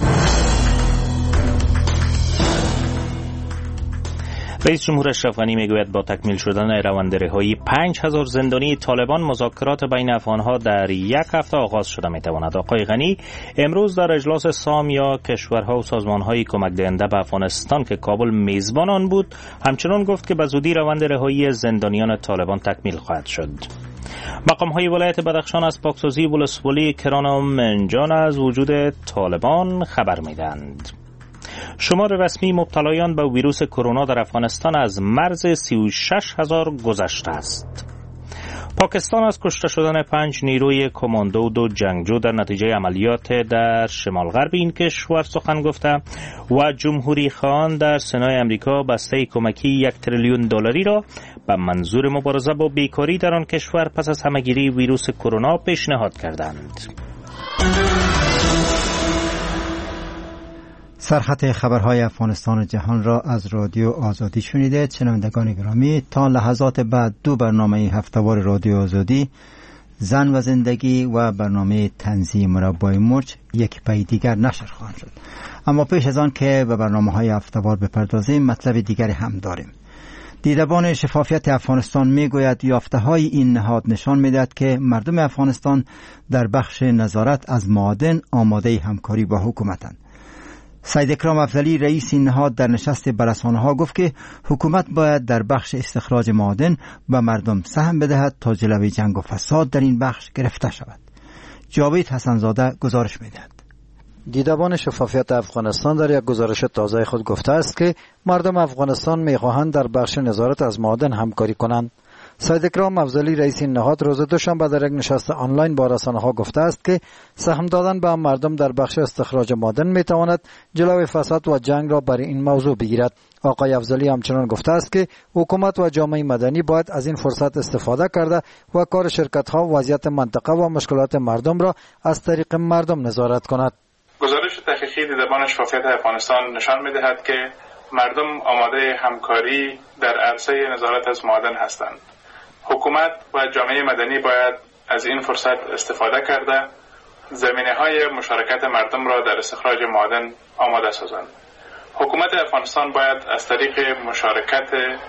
رئیس جمهور اشرف غنی میگوید با تکمیل شدن رواندرهایی 5000 زندانی طالبان مذاکرات بین افغانها در یک هفته آغاز شده میتواند. آقای غنی امروز در اجلاس سام یا کشورها و سازمانهای کمک دهنده به افغانستان که کابل میزبان آن بود همچنان گفت که به زودی روند رهایی زندانیان طالبان تکمیل خواهد شد. مقام‌های ولایت بدخشان از پاکسازی ولسوالی کران و منجان از وجود طالبان خبر میدهند. شمار رسمی مبتلایان به ویروس کرونا در افغانستان از مرز 36,000 گذشته است. پاکستان از کشته شدن 5 نیروی کماندو و 2 جنگجو در نتیجه عملیات در شمال غرب این کشور سخن گفته و جمهوری خواهان در سنای امریکا بسته کمکی 1 تریلیون دلاری را به منظور مبارزه با بیکاری در آن کشور پس از همهگیری ویروس کرونا پیشنهاد کردند. سرخط خبرهای افغانستان و جهان را از رادیو آزادی شنیدید. شنوندگان گرامی، تا لحظات بعد 2 برنامه هفتهوار رادیو آزادی، زن و زندگی و برنامه طنزی مربای مرچ یک پای دیگر نشر خواهند شد. اما پیش از آن که به برنامه‌های هفتهوار بپردازیم، مطلب دیگری هم داریم. دیدبان شفافیت افغانستان میگوید یافته‌های این نهاد نشان میدهد که مردم افغانستان در بخش نظارت از معادن آماده همکاری با حکومتند. سید اکرام افضلی رئیس این نهاد در نشست با رسانه‌ها گفت که حکومت باید در بخش استخراج معادن به مردم سهم بدهد تا جلوی جنگ و فساد در این بخش گرفته شود. جاوید حسنزاده گزارش می‌دهد. دیدبان شفافیت افغانستان در یک گزارش تازه خود گفته است که مردم افغانستان می‌خواهند در بخش نظارت از معادن همکاری کنند. سید اکرام افضلی رئیس این نهاد روز دوشنبه در یک نشست آنلاین با رسانه‌ها گفته است که سهم دادن به مردم در بخش استخراج معادن می‌تواند جلوی فساد و جنگ را برای این موضوع بگیرد. آقای افضلی همچنان گفته است که حکومت و جامعه مدنی باید از این فرصت استفاده کرده و کار شرکت‌ها وضعیت منطقه و مشکلات مردم را از طریق مردم نظارت کند. گزارش تحقیقی دیدبان شفافیت افغانستان نشان می‌دهد که مردم آماده همکاری در عرصه نظارت از معادن هستند. حکومت و جامعه مدنی باید از این فرصت استفاده کرده زمینه‌های مشارکت مردم را در استخراج معادن آماده سازند. حکومت افغانستان باید از طریق مشارکت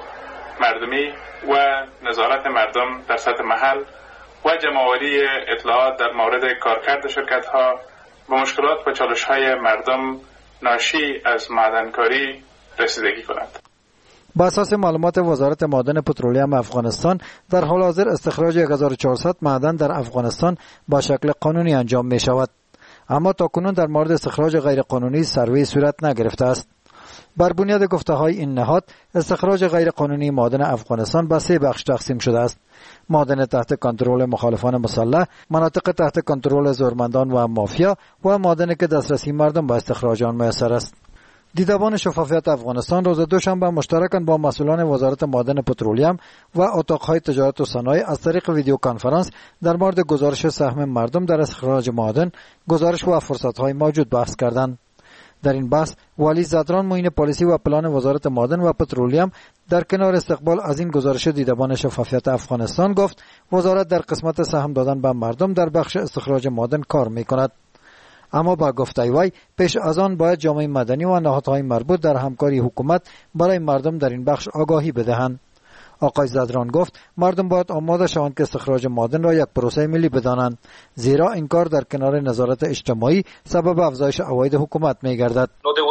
مردمی و نظارت مردم در سطح محل و جمع‌آوری اطلاعات در مورد کارکرد شرکت‌ها و مشکلات و چالش‌های مردم ناشی از معدنکاری رسیدگی کند. با اساس معلومات وزارت معادن پترولیم افغانستان در حال حاضر استخراج 1400 معدن در افغانستان با شکل قانونی انجام می شود، اما تاکنون در مورد استخراج غیر قانونی سروی صورت نگرفته است. بر بنیاد گفته های این نهاد استخراج غیر قانونی معادن افغانستان به 3 بخش تقسیم شده است: معادن تحت کنترل مخالفان مسلح، مناطق تحت کنترل زورمندان و مافیا و معادنی که دسترسی مردم به استخراج آن میسر است. دیدبان شفافیت افغانستان روز دوشنبه مشترکاً با مسئولان وزارت معادن پترولیم و اتاقهای تجارت و صنایع از طریق ویدیو کنفرانس در مورد گزارش سهم مردم در استخراج معادن، گزارش و فرصت‌های موجود بحث کردند. در این بحث والی زدران معین پالیسی و پلان وزارت معادن و پترولیم در کنار استقبال از این گزارش دیدبان شفافیت افغانستان گفت وزارت در قسمت سهم دادن به مردم در بخش استخراج معادن کار می‌کند. اما با گفته وی پیش از آن باید جامعه مدنی و نهادهای مربوط در همکاری حکومت برای مردم در این بخش آگاهی بدهند. آقای زدران گفت مردم باید آماده شوند که استخراج معادن را یک پروسه ملی بدانند، زیرا این کار در کنار نظارت اجتماعی سبب افزایش عواید حکومت می‌گردد. نو د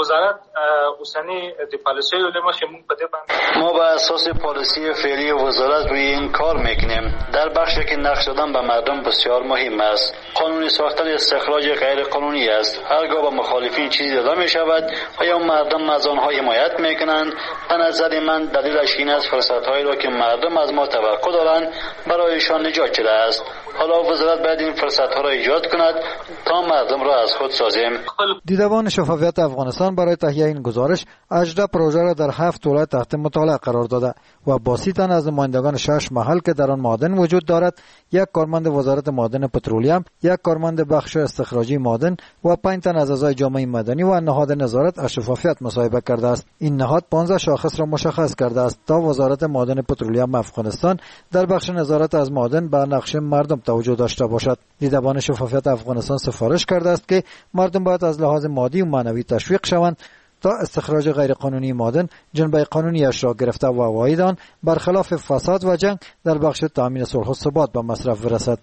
وزارت اوسنی د پالیسی له مخې موږ په دې باندې ما بر اساس پالیسی فعلی وزارت روی این کار میکنیم. در بخشی که نقش دادن به مردم بسیار مهم است. قانونی ساختن استخراج غیر قانونی است. هرگاه به مخالفین چیزی داده می شود آیا مردم از آنها حمایت میکنند؟ به نظر من دلیلش این است فرصت‌هایی را که مردم از ما توقع دارند برایشان ایجاد شده است. حالا وزارت باید این فرصت‌ها را ایجاد کند تا مردم را از خود سازیم. دیدبان شفافیت افغانستان برای تهیه این گزارش 18 پروژه را در 7 ولایت تحت مطالعه قرار داده و با 30 تن از نمایندگان 6 محل که در آن معادن وجود دارد، 1 کارمند وزارت معادن پترولیم، 1 کارمند بخش استخراجی معادن و 5 تن از اعضای جامعه مدنی و نهاد نظارت از شفافیت مصاحبه کرده است. این نهاد 15 شاخص را مشخص کرده است تا وزارت معادن پترولیم افغانستان در بخش نظارت از معادن به نقش مردم توجه داشته باشد. دیدبان شفافیت افغانستان سفارش کرده است که مردم باید از لحاظ مادی و معنوی تشویق شوند تا استخراج غیرقانونی معادن جنبه قانونیش را گرفته و واحد آن برخلاف فساد و جنگ در بخش تامین صلح و ثبات به مصرف برسد.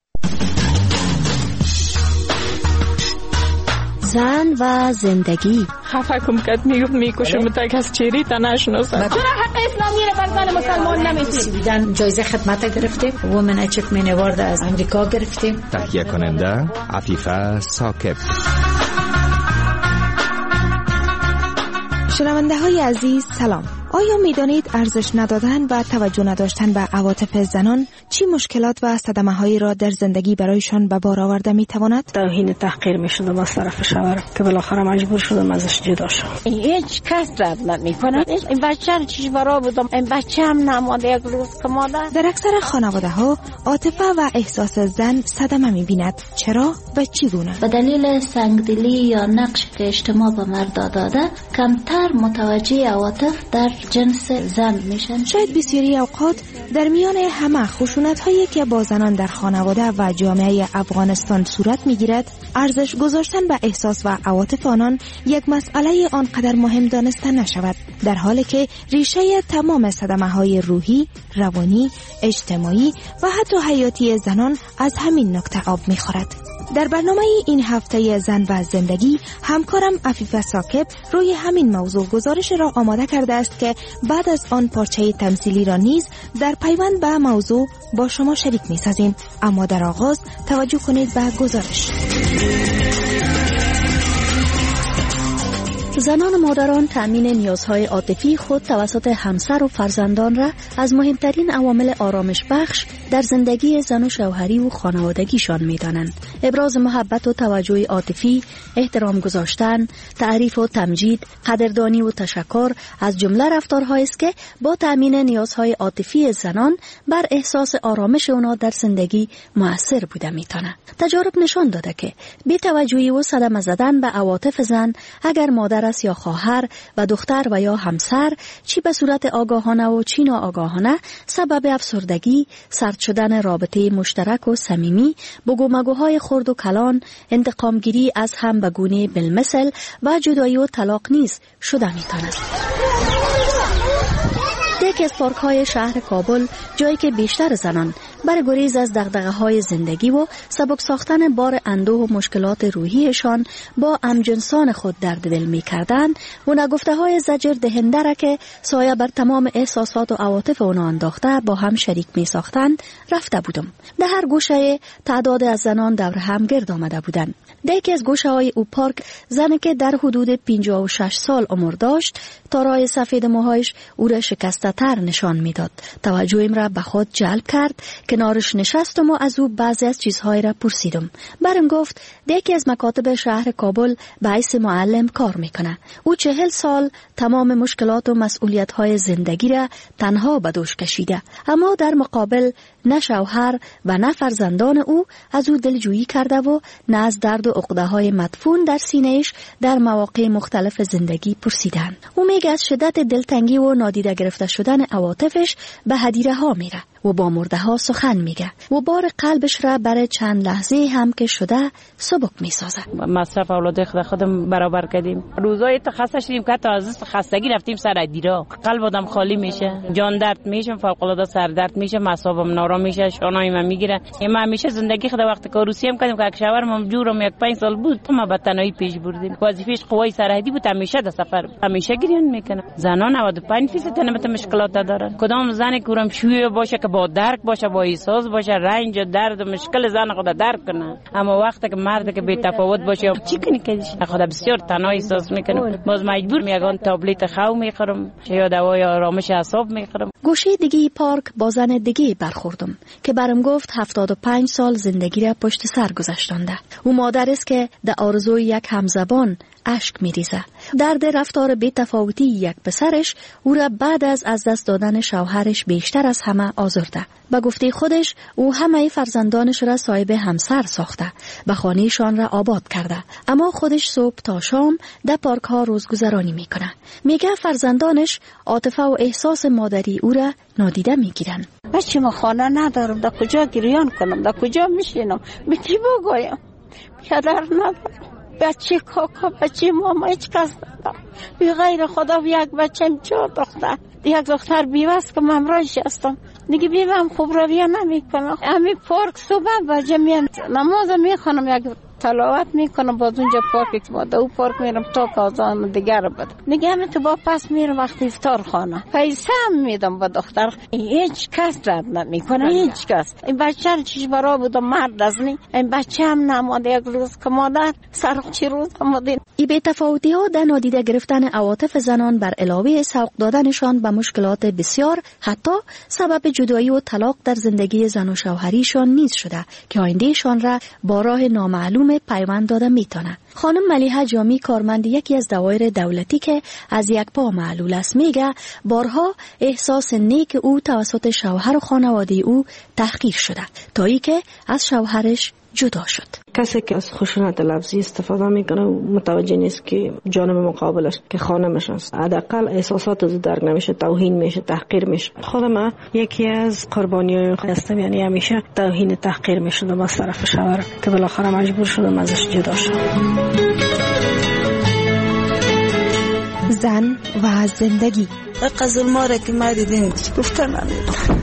زن و زندگی خفه کم کد میکشه متک از چیری تا نشناسن. چرا حق اسلامی رو بر زن مسلمان نمیتونی؟ جایزه خدمت گرفتیم، وومن اچیومنت اوارد از امریکا گرفتیم. تهیه کننده عفیفه ثاقب. شنونده های عزیز سلام. آیا می دانید ارزش ندادن و توجه نداشتن به عواطف زنان چی مشکلات و صدمه هایی را در زندگی برایشان به بار آورده می تواند؟ توهین تحقیر می شدم از طرف شوهرم که بالاخره مجبور شدم ازش جدا شدم. هیچ کس رد نمی کند. این بچه رو چیش برا بودم، این بچه هم نماده یک روز که مادر. در اکثر خانواده ها عاطفه و احساس زن صدمه می بیند. چرا و چی گونه؟ به دلیل سنگدلی یا نقش که اجتماع به مرد داده کمتر متوجه عواطف در جنس زن میشن. شاید بسیاری اوقات در میان همه خشونت هایی که با زنان در خانواده و جامعه افغانستان صورت میگیرد ارزش گذاشتن به احساس و عواطف آنان یک مسئله آنقدر مهم دانسته نشود، در حالی که ریشه تمام صدمه های روحی، روانی، اجتماعی و حتی حیاتی زنان از همین نکته آب میخورد. در برنامه این هفته زن و زندگی همکارم عفیفه ثاقب روی همین موضوع گزارش را آماده کرده است که بعد از آن پارچه تمثیلی را نیز در پیوند به موضوع با شما شریک می سازیم. اما در آغاز توجه کنید به گزارش. زنان و مادران تأمین نیازهای عاطفی خود توسط همسر و فرزندان را از مهمترین عوامل آرامش بخش در زندگی زن و شوهری و خانوادگیشان می‌دانند. ابراز محبت و توجه عاطفی، احترام گذاشتن، تعریف و تمجید، قدردانی و تشکر از جمله رفتارهایی است که با تأمین نیازهای عاطفی زنان بر احساس آرامش آنها در زندگی مؤثر بوده می‌تواند. تجارب نشان داده که بی‌توجهی و صدمه زدن به عواطف زن، اگر مادر است یا خواهر و دختر و یا همسر، چی به صورت آگاهانه و چی ناآگاهانه، سبب افسردگی، سرد شدن رابطه مشترک و صمیمی، بگومگوهای خرد و کلان، انتقامگیری از هم به گونه بالمثل و جدایی و طلاق نیز شده می‌تواند. یکی از پارک‌های شهر کابل، جایی که بیشتر زنان برای گریز از دغدغه‌های زندگی و سبک ساختن بار اندوه و مشکلات روحیشان با همجنسان خود درد دل می‌کردند و نگفته‌های زجر دهنده را که سایه بر تمام احساسات و عواطف آنها انداخته با هم شریک می‌ساختند رفته بودم. در هر گوشه تعداد از زنان دور هم گرد آمده بودند. در یکی از گوشه‌های او پارک، زنی که در حدود 56 سال عمر داشت، تارای سفید موهایش او را شکسته تر نشان میداد. توجهم را به خود جلب کرد. کنارش نشستم و از او بعضی از چیزهای را پرسیدم. برم گفت یکی از مکاتب شهر کابل به حیث معلم کار میکنه. او 40 سال تمام مشکلات و مسئولیت‌های زندگی را تنها به دوش کشیده، اما در مقابل نه شوهر و نه فرزندان او از او دلجویی کرده و نه از درد و عقده‌های مدفون در سینه‌اش در مواقع مختلف زندگی پرسیدند. او میگه از شدت دلتنگی و نادیده گرفته شدن عواطفش به هدیره ها میره. و با مرده ها سخن میگه و بار قلبش را برای چند لحظه هم که شده سبک میسازه. مصرف اولاد خودم برابر کردیم. روزای خسته شدیم که تا از خستگی رفتیم سر دیرا. قلب آدم خالی میشه، جان درد میشه، فوق العاده سر درد میشه، اعصابم نارام میشه، شانای من میگیره. ما همیشه زندگی خود وقت کاروسی هم کردیم که کشورم جورم یک 5 سال بود ما به تنهایی پیش بردیم. وظیفه‌اش قوای سرحدی بود، همیشه در سفر همیشه گریان میکنه. زنان 95% نمت مشکلات دارن. کدام زنی کورم شوی باشه که با درک باشه، با احساس باشه، رنج و درد و مشکل زن خود درک کنه. اما وقتی که مرد که بی تفاوت باشه چی کنی که خود بسیار تنها احساس میکنه. باز مجبور میگم تابلت خو میخورم یا دوای آرامش اعصاب میخورم. گوشه دیگه پارک با زن دیگه برخوردم که برام گفت 75 سال زندگی را پشت سر گذاشتنده. او مادر است که در آرزوی یک همزبان اشک میریزه. درد رفتار بی‌تفاوتی یک پسرش او را بعد از دست دادن شوهرش بیشتر از همه آزرده. به گفته خودش او همه فرزندانش را صاحب همسر ساخته، به خانه‌شان را آباد کرده، اما خودش صبح تا شام در پارک ها روزگذرانی میکنه. میگه فرزندانش عاطفه و احساس مادری او را نادیده میگیرن. بچه ما خانه ندارم، در کجا گریان کنم، در کجا میشینم، به کی بگویم؟ پدر ندارم، بچه کاکا، بچه ماما، هیچ کس ندارم بی غیر خدا. یک بچه چهار دختر، یک دختر بیوست که ممراش هستم دیگه. بیوام خوب رویه نمی کنم. امی پارک صبح بجه میام نماز میخونم، یک تلاوت میکنم، باز اونجا پارک ما دو پارک میرم تا کازان دیگر بده. دیگه همین تو با پس میرم وقت افطار خانه پیسه هم میدم با دختر. هیچ کس رد نمیکنه، هیچ کس. این بچه چیش برا بود مرد از نی، این بچه هم نماده یک روز که مادر سر چی روز آمدین. ای بی‌تفاوتی ها در نادیده گرفتن عواطف زنان بر علاوه سوق دادنشان به مشکلات بسیار، حتی سبب جدایی و طلاق در زندگی زن و شوهریشان نیز شده که آیندهشان را با راه نامعلوم پیوند داده میتونه. خانم ملیحه جامی کارمند یکی از دوایر دولتی که از یک پا معلول است میگه بارها احساس نیک او توسط شوهر و خانواده او تحقیر شده تا ای که از شوهرش جدا شد. کسی که از خشونت لفظی استفاده میکنه متوجه نیست که جانب مقابلش که خانمش است حداقل احساسات از درک نمیشه، توهین میشه، تحقیر میشه. خودم یکی از قربانیای هستم، یعنی همیشه توهین تحقیر میشدم از طرف شوهرم که بالاخره مجبور شدم ازش جدا شدم. زن و زندگی. قزل ماره که ما دیدیم گفتن نمیدونم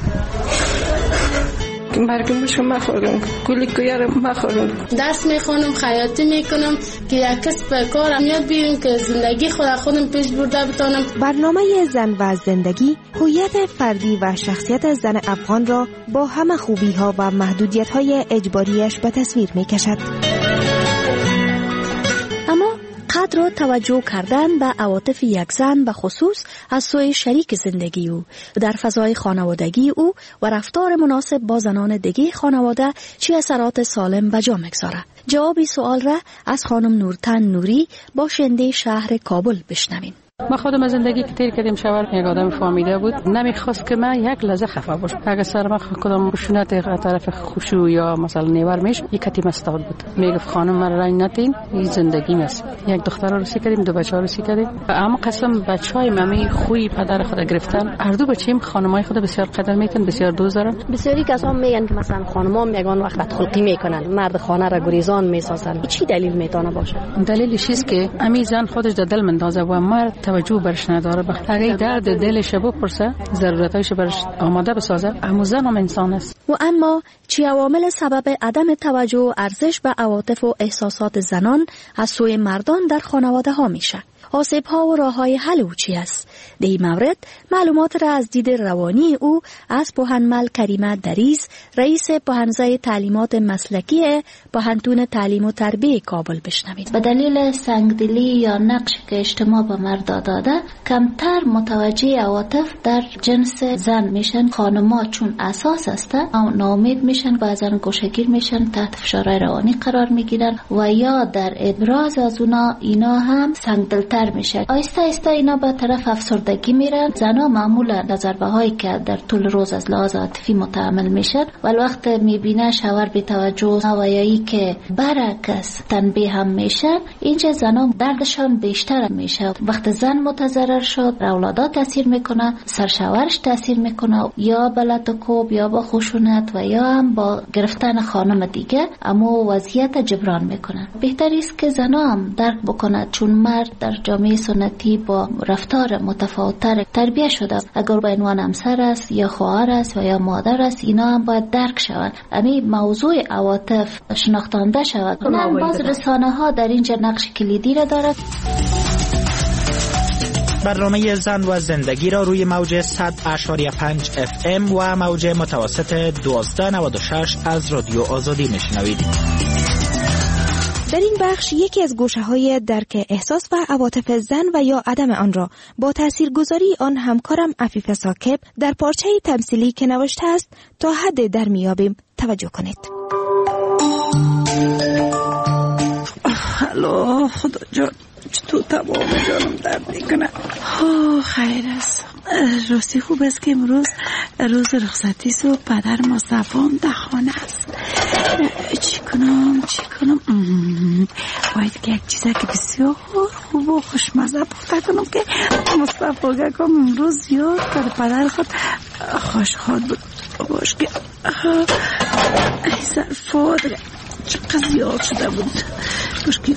مرگمشو مخورم، کلی کویارم مخورم. دست میخونم، خیاطی میکنم که یک کسب کارم یاد بگیرم که زندگی خودم پیش برده بتونم. برنامه زن و زندگی هویت فردی و شخصیت زن افغان را با همه خوبی ها و محدودیت های اجباریش به تصویر میکشد. قدر توجه کردن به عواطف یک زن به خصوص از سوی شریک زندگی او در فضای خانوادگی او و رفتار مناسب با زنان دیگه خانواده چه اثرات سالم به جا میگذاره. جواب سوال را از خانم نورتن نوری باشنده شهر کابل بشنویم. ما خودم زندگی که تیر کردیم شوهر یک آدم فهمیده بود، نمیخواست که من یک لحظه خفه باشم. اگه سر ما کدام خشونت طرف خوشو یا مثلا نیور میش یک کتیم استاد بود، میگفت خانم من رنگ نتین، این زندگی نیست. یک دختر رو رسی کردیم، دو بچه رو رسی کردیم، اما قسم بچهای ممی خوی پدر خود گرفتن. هر دو بچه‌م خانمای خود بسیار قدر میکنن، بسیار دوست دارن. بسیاری کسا میگن که مثلا خانم‌ها میگن وقت بدخلقی میکنن، مرد خانه را گریزان میسازن. چی دلیل میتونه باشه؟ دلیلش چیست که امی زن خودش در دل مندازه و مرد توجه برش نداره. اگه درد دلش بپرسه، ضرورتایش برش آماده بسازه، اما زن هم انسان است. و اما چه عوامل سبب عدم توجه و ارزش به عواطف و احساسات زنان از سوی مردان در خانواده ها میشه؟ آسیب‌ها و راه‌های حل او چی است؟ در این مورد معلومات را از دید روانی او از پوهنمل کریمه دریز، رئیس پوهنزه تعلیمات مسلکی پوهنتون تعلیم و تربیه کابل بشنوید. به دلیل سنگدلی یا نقش که اجتماع به مرد داده، کمتر متوجه عواطف در جنس زن میشن. خانم‌ها چون اساس هستن، ناامید میشن، بعضن گوشه‌گیر میشن، تحت فشار روانی قرار میگیرن و یا در ابراز از اینا هم سنگدل بدتر میشه. آیسته آیسته اینا به طرف افسردگی میرن. زنها معمولا ضربه هایی که در طول روز از لحاظ عاطفی متحمل میشن ولی وقت میبینه شوهر بی توجه و یا که برعکس تنبیه هم میشن، اینجا زنها دردشان بیشتر میشه. وقت زن متضرر شد، اولادها تاثیر میکنه، سرشوهرش تاثیر میکنه، یا به لطکوب یا با خشونت و یا هم با گرفتن خانم دیگه، اما وضعیت جبران میکنه. بهتر است که زنها هم درک بکنه چون مرد در جامعه سنتی با رفتار متفاوت‌تر تربیت شده. اگر به عنوان همسر است یا خواهر است و یا مادر است، اینا هم باید درک شود. همین موضوع عواطف شناختانده شود. نه باز رسانه‌ها در اینجا نقش کلیدی را دارد. برنامه زن و زندگی را روی موج 100.5 FM و موج متوسط 1296 از رادیو آزادی میشنوید. در این بخش یکی از گوشه‌های درک احساس و عواطف زن و یا عدم آن را با تاثیرگذاری آن همکارم عفیفه ساکب در پارچه تمثیلی که نوشته است تا حد در میابیم توجه کنید. الو خدا جان، چطور تمام جانم درد میکنه. خیر است. راستی خوب است که امروز روز رخصتی است و پدر مصطفی هم در خانه است. چی کنم باید که یک چیزی که بسیار خوب و خوشمزه پخته کنم که مصطفی گکم امروز زیاد در پدر خود خوشحال بود باش که ای ظرفات چقدر زیاد شده بود باش که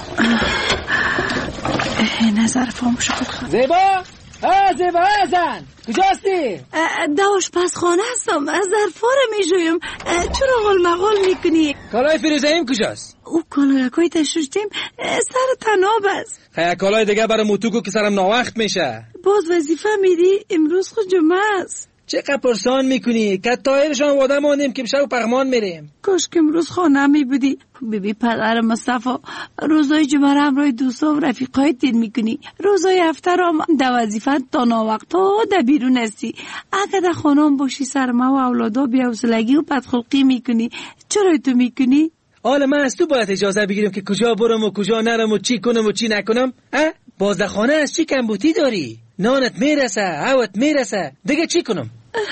نه ظرفام شد. زیبا زیبا زن کجاستی؟ داش پس خانه هستم، از ظرفا رو میجویم. چرا غل مغل میکنی؟ کالای فیروزه‌ایم کجاست؟ او کالای تشوشتیم سر تناب است. خیلی کالای دیگه برای موتوگو که سرم ناوقت میشه. باز وظیفه میدی؟ امروز خود جمعه است. چقدر پرسان میکنی؟ که تایرشان واده ماندیم که بشه و پغمان میریم. کاش که امروز خانه میبودی. ببی پدر مصطفی روزای جمعه را همراه دوستا و رفیقای تیر میکنی، روزای هفته را در وظیفه تا ناوقت ها در بیرون هستی. اگه در خانه هم باشی سرما و اولادا بی‌حوصلگی و بدخلقی میکنی. چرا تو میکنی؟ حالا من از تو باید اجازه بگیرم که کجا برم و کجا نرم و چی کنم و چی نکنم؟ باز در خانه از چی کمبوتی داری؟ نانت میرسه، هوت میرسه، دیگه چی کنم؟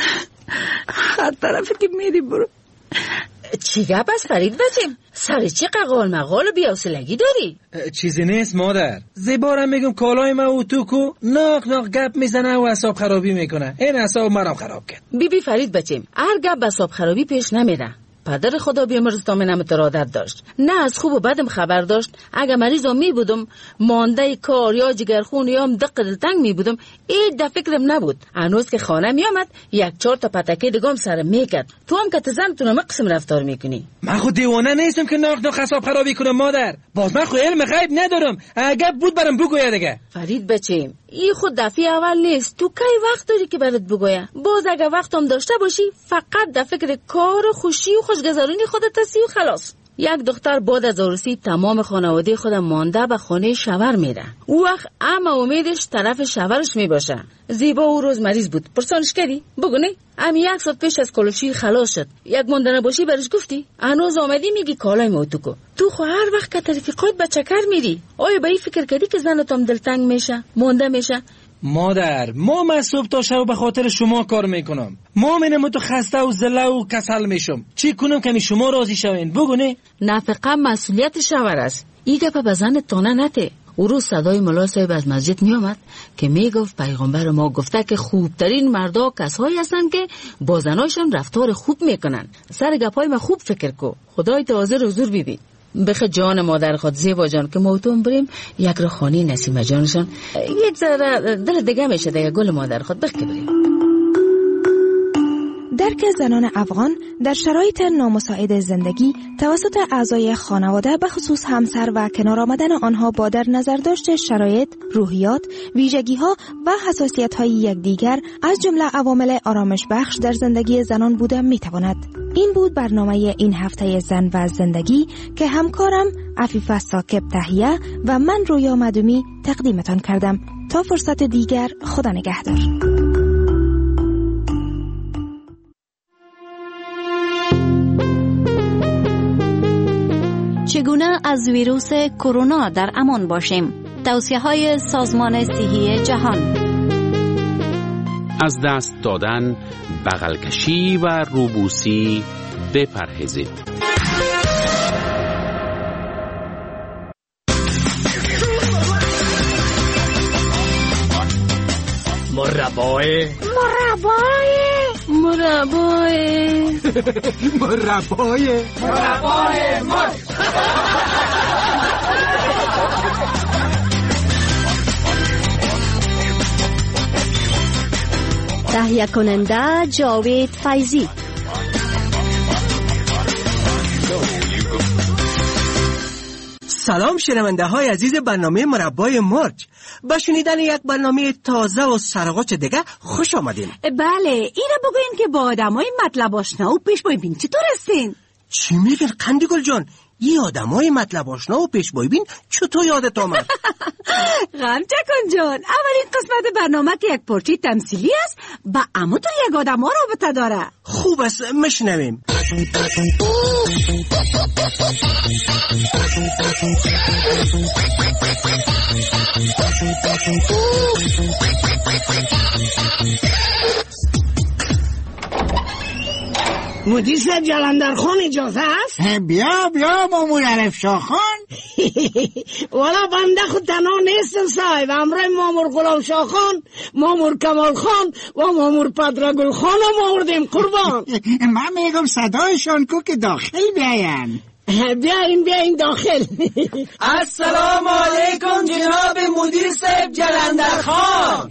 هر طرفی که میری برو. چی گپ است فرید بچیم؟ سر چی ققال مقال و بی‌حوصلگی داری؟ چیزی نیست مادر. زیبارم میگم کالای من و تو کو ناک گپ میزنه و اعصاب خرابی میکنه. این اعصاب مرام خراب کرد. بی فرید بچیم، هر گپ به اعصاب خرابی پیش نمیره. پدر خدا بیامرزتام نمترادت داشت، نه از خوب و بدم خبر داشت. اگه مریضم می بودم مانده کار یا جگرخون یا هم دق دلتنگ می بودم این در فکرم نبود. هنوز که خانه می آمد 1-4 تا پتکه دیگم سرم میکرد. تو هم که تزنتون مقسم رفتار میکنی. من خود دیوانه نیستم که ناک اعصاب خرابی کنم مادر. باز من خود علم غیب ندارم. اگه بود برام بگویا دیگه. فرید بچیم، این خود دفعه اول نیست. تو کی وقت داری که برات بگویا؟ باز اگه وقتم داشته باشی فقط در فکر کار و خوشی و خوشگذرونی خودت هستی و خلاص. یک دختر بعد از عروسی تمام خانواده خودم مانده به خانه شوهر میره. او وقت اما امیدش طرف شوهرش میباشه. زیبا او روز مریض بود، پرسانش کردی؟ بگو نه. امی 1 ساعت پیش از کلوشی خلاص شد. یک مانده نباشی برش گفتی؟ هنوز آمدی میگی کالای موتوکو. تو خو هر وقت که رفیقات به چکر میری. آیا به این فکر کردی که زنتم دلتنگ میشه، مانده میشه؟ مادر من صبح تا شب به خاطر شما کار میکنم. من تو خسته و زله و کسل میشم. چی کنم که شما راضی شوین؟ بگو نه. نفقه مسئولیت شوهر است. این گپ به زن تانه نته. او روز صدای ملا صاحب از مسجد می آمد که می گفت پیغمبر ما گفته که خوبترین مردا کسایی هستند که با زناشون رفتار خوب میکنن. سر گپای ما خوب فکر کو. خدای تو حاضر حضور ببین. بخ جان مادر خود زیبا جان که موتون بریم یک رو خانی نسیمه جانشان یک ذره دل دیگه میشه دیگه گل مادر خود بخ که بریم. درک زنان افغان در شرایط نامساعد زندگی توسط اعضای خانواده به خصوص همسر و کنار آمدن آنها با در نظر داشت شرایط، روحیات، ویژگی‌ها و حساسیت‌های یکدیگر از جمله عوامل آرامش بخش در زندگی زنان بوده می‌تواند. این بود برنامه این هفته زن و زندگی که همکارم عفیفه ساکب تهیه و من رویا مدومی تقدیمتان کردم. تا فرصت دیگر خدا نگهدار. چگونه از ویروس کرونا در امان باشیم؟ توصیه‌های سازمان صحی جهان. از دست دادن، بغلکشی و روبوسی بپرهیزید. مربای تهیه کننده جاوید فیضی. سلام شنونده های عزیز برنامه مربای مرج. با شنیدن یک برنامه تازه و سرغاچ دیگه خوش آمدین. بله، اینو بگوین که با آدمای مطلب آشنا و پیشوای بین چطور هستین؟ چی میگن قندگل جان؟ یه آدمای مطلب آشنا و پیشوای بین چطور یادت آمد؟ غم چکن جان، اولین قسمت برنامه که یک پارچه تمثیلی است با اما تو یک آدم ها رابطه داره. خوب است، مشنویم. مدیر صاحب جلندرخان اجازه است؟ بیا مامور عرف شاخان. والا بنده خود تنها نیستم صاحب، همراه مامور غلام شاخان، مامور کمال خان و مامور پدرگل خان هم آوردیم قربان. من میگم صدایشان کو که داخل بیاین. بیاین داخل. السلام علیکم جناب مدیر صاحب جلندرخان.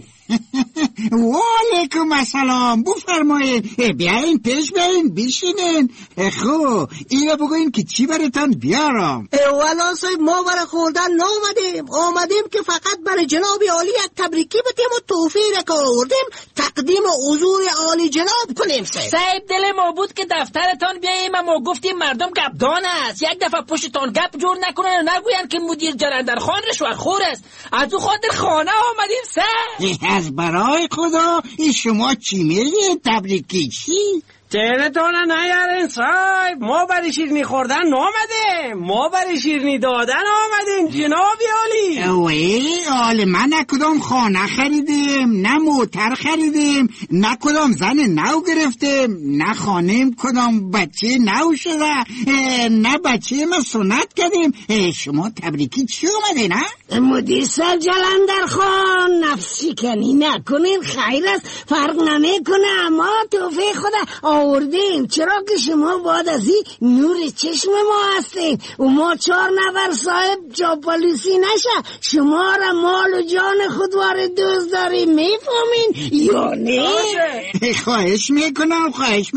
و علیکم السلام، بفرمایید. بیاین پیش بیاین بشینین. خب اینو بگوین که چی براتون بیارم. والا صاحب ما برای خوردن آمدیم که فقط برای جناب عالی یک تبریکی بتیم و توفیه که آوردیم تقدیم حضور عالی جناب کنیم. صاحب دل ما بود که دفترتان بیاییم، اما گفتیم مردم گپدان است، یک دفعه پشتتان گپ جور نکنن و نگوین که مدیر جلندرخان رشوه‌خور است. از او خاطر خانه آمدیم صاحب. از برای خدا این شما چی میگید؟ تبریکی چی؟ تهرتان نیارین صاحب، ما برای شیرنی خوردن نامدیم، ما برای شیرنی دادن آمدیم جناب عالی. وی حال من نه کدام خانه خریدیم، نه موتر خریدیم، نه کدام زن نو گرفتیم، نه خانیم کدام بچه نو شده، نه بچه ما سنت کردیم. شما تبریکی چی اومده نه؟ مدیر صاحب جلندرخان نفس شکنی نکنین، خیر است، فرق نمیکنه، ما توفیق خدا آوردیم. چرا که شما باید از این نور چشم ما هستین و ما 4 نفر صاحب چاپلوسی نشه. شما را مال و جان خودوار دوست داریم، میفهمین یا نه؟ خواهش میکنم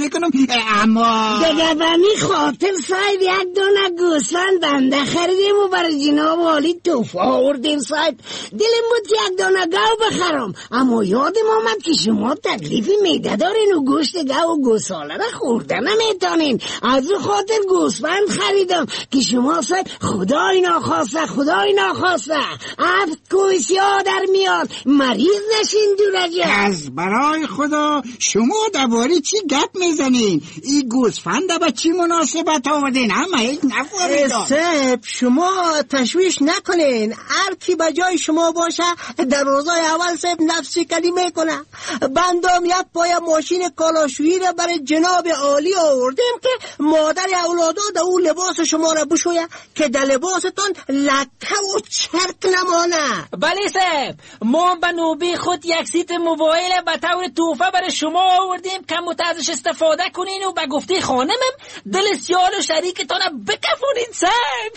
اما دیگه بمی خاطر صاحب یک دونه گوسفند بنده خریدیم و برای جناب عالی توفیق آوردیم صاحب. دلم بود یک دونه گاو بخرم، اما یادم آمد که شما تکلیف معده دارین و گوشت گاو و گوساله را خورده نمیتونین. از او خاطر گوسفند خریدم که شما صاحب خدای ناخواسته 7 کوس در میاد مریض نشین دورجه. از برای خدا شما دوباره چی گپ میزنین؟ این گوسفند با چی مناسبت آوردین؟ همه هیچ نفهمیدم. صاحب شما تشویش نکنین، هر کی به جای شما باشه در روزای اول صاحب نفسی کلی میکنه. بندم یک پای ماشین کالاشویی را برای جناب عالی آوردیم که مادر اولادا در اون لباس شما را بشویه که در لباستون لکه و چرک نمانه. بله صاحب، ما به نوبه خود یک سیت موبایل به طور توفه برای شما آوردیم که متازش استفاده کنین و به گفته خانمم دل سیال و شریکتان بکفونین صاحب.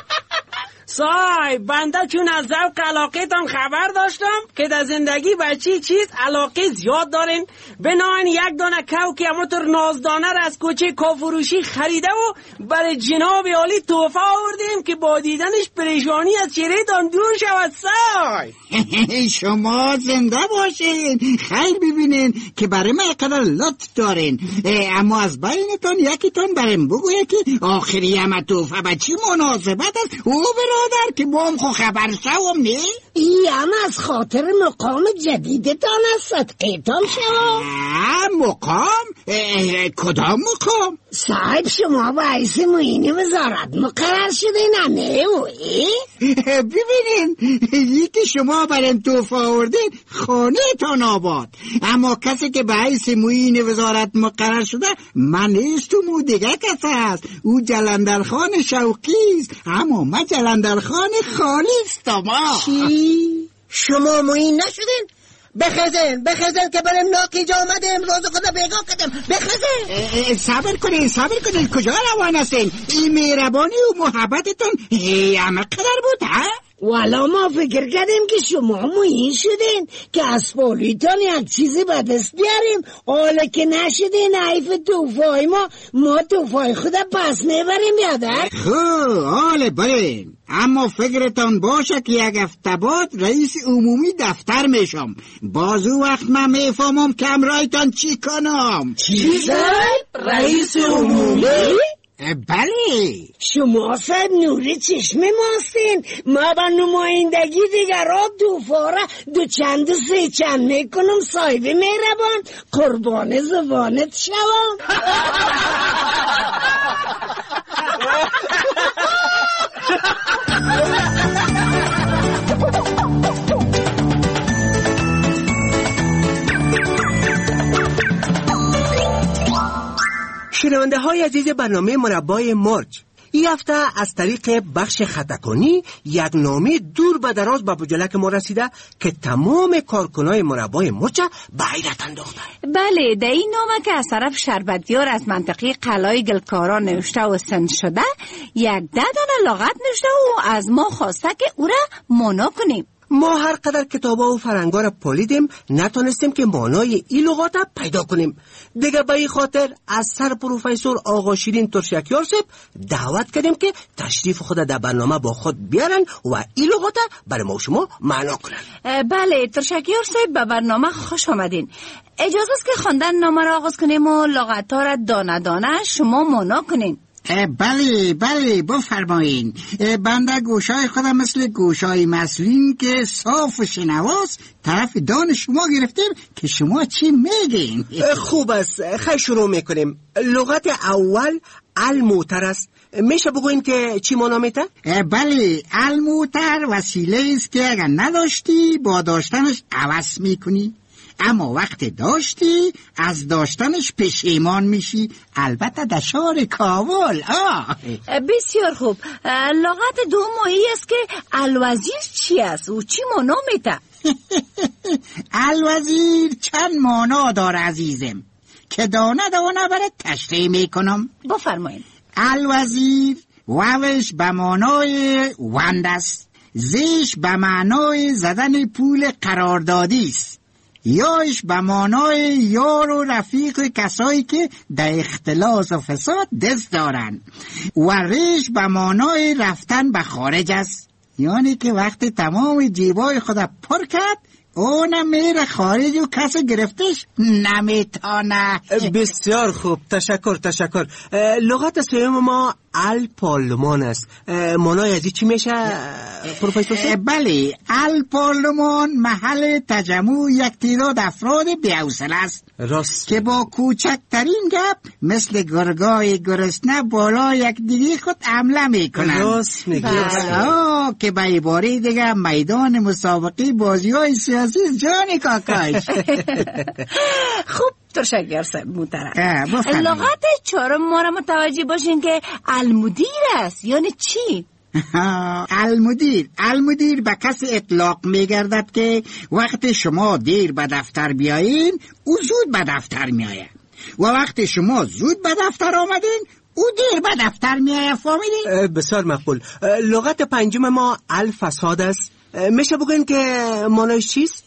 صاحب بنده چون از ذوق علاقه تان خبر داشتم که در زندگی به چیز علاقه زیاد دارین، بناین یک دانه کو که همونطور نازدانه را از کوچه کافروشی خریده و برای جناب عالی تحفه آوردیم که با دیدنش پریشانی از چهره تان دور شود. صاحب شما زنده باشین، خیر ببینین که برای من قدر لطف دارین، اما از بینتان یکیتان بریم بگویه که آخری همه تحفه به چی مناسبت است. او برادر که با هم خو خبر شوم نه؟ این هم از خاطر مقام جدیدتان است، صدقیتان شوم. مقام؟ کدام مقام؟ صاحب شما باعث معین وزارت مقرر شده نه؟ ببینین یکی شما برین توف آوردین خانه تان آباد، اما کسی که به حیث معین وزارت مقرر شده من نیست و مو دیگه کس هست، او جلندرخان شوقی است، اما من جلندرخان خالی استم. چی؟ شما معین نشدین؟ بخزن که برم ناکیجا آمدم، روز خدا بیگا کردم، بخزن. صبر کنین کجا روان هستین؟ این مهربانی و محبتتون همه قدر بود ها؟ والا ما فکر کردیم که شما معین شدین که از پولیتان یک چیزی به دست بیاریم، حالا که نشدین حیف توفای ما توفای خدا پس میبریم یادر. حالا برین، اما فکرتان باشه که یک هفته بعد رئیس عمومی دفتر میشم، بازو وقت من میفهمم که امرایتان چی کنم. چی رئیس عمومی؟ بله شما صاحب نوری چشم ماستین، ما با نمایندگی دیگر را دوفاره دو چند و سه چند میکنم صاحب مهربان، قربان زبانت شوم. شنونده های عزیز برنامه مربای مرج، این هفته از طریق بخش خطاکنی یک نامه دور به دراز به بجلک ما رسیده که تمام کارکنای مربای مرج به حیرت انداخته. بله، در این نامه که از طرف شربتیار از منطقه قلای گلکارا نوشته و سند شده، یک 10 دانه لغت نوشته و از ما خواسته که او را مانا کنیم. ما هر قدر کتابا و فرنگا را پالیدیم نتونستیم که مانای این لغات پیدا کنیم. دیگه به این خاطر از سر پروفسور آقا شیرین ترشکیار صاحب دعوت کردیم که تشریف خود در برنامه با خود بیارن و این لغات برای ما و شما معنا کنن. بله ترشکیار صاحب، به برنامه خوش آمدین. اجازه است که خواندن نامه را آغاز کنیم و لغت ها را دانه دانه شما معنا کنین. بله بفرمایین. بنده گوشای خودم مثل گوشای مسلین که صاف و شنواست طرف دان شما گرفتیم که شما چی میگین. خوب است، خیلی شروع میکنیم. لغت اول الموتر است، میشه بگوین که چی معنا میده؟ بله، الموتر وسیله است که اگر نداشتی با داشتنش عوض میکنی، اما وقت داشتی از داشتنش پشیمان میشی، البته در شهر کابل. بسیار خوب. لغت دومی است که الوزیر چی است و چی معنا میده؟ الوزیر چند معنا داره عزیزم که دانه برات تشریح میکنم. بفرمایید. الوزیر واوش به معنای وند است، زیش به معنای زدن پول قراردادی است، یاش به معنای یار و رفیق کسایی که در اختلاس و فساد دست دارن، و ریش به معنای رفتن به خارج است، یعنی که وقت تمام جیبای خود پر کرد اونم میره خارج و کسی گرفتش نمیتانه. بسیار خوب، تشکر. لغت سوم ما الپارلمان است. معنای از چی میشه پروفسور؟ بله، الپارلمان محل تجمع یک تعداد افراد بی‌حوصله است، راست، که با کوچکترین گپ مثل گرگای گرسنه بالا یک دیگه خود حمله میکنن. راست میگی. که به عباره دیگه میدان مسابقه بازی‌های سیاسی جانی کاکاش. خوب ترشکیار صاحب محترم، لغت چهارم ما را متوجه باشین که المدیر است، یعنی چی؟ المدیر به کسی اطلاق میگردد که وقت شما دیر به دفتر بیایین او زود به دفتر میآید، و وقت شما زود به دفتر آمدین او دیر به دفتر میآید. فهمیدین؟ بسیار مقبول. لغت پنجم ما الفساد است. میشه بگوین که معنیش چیست؟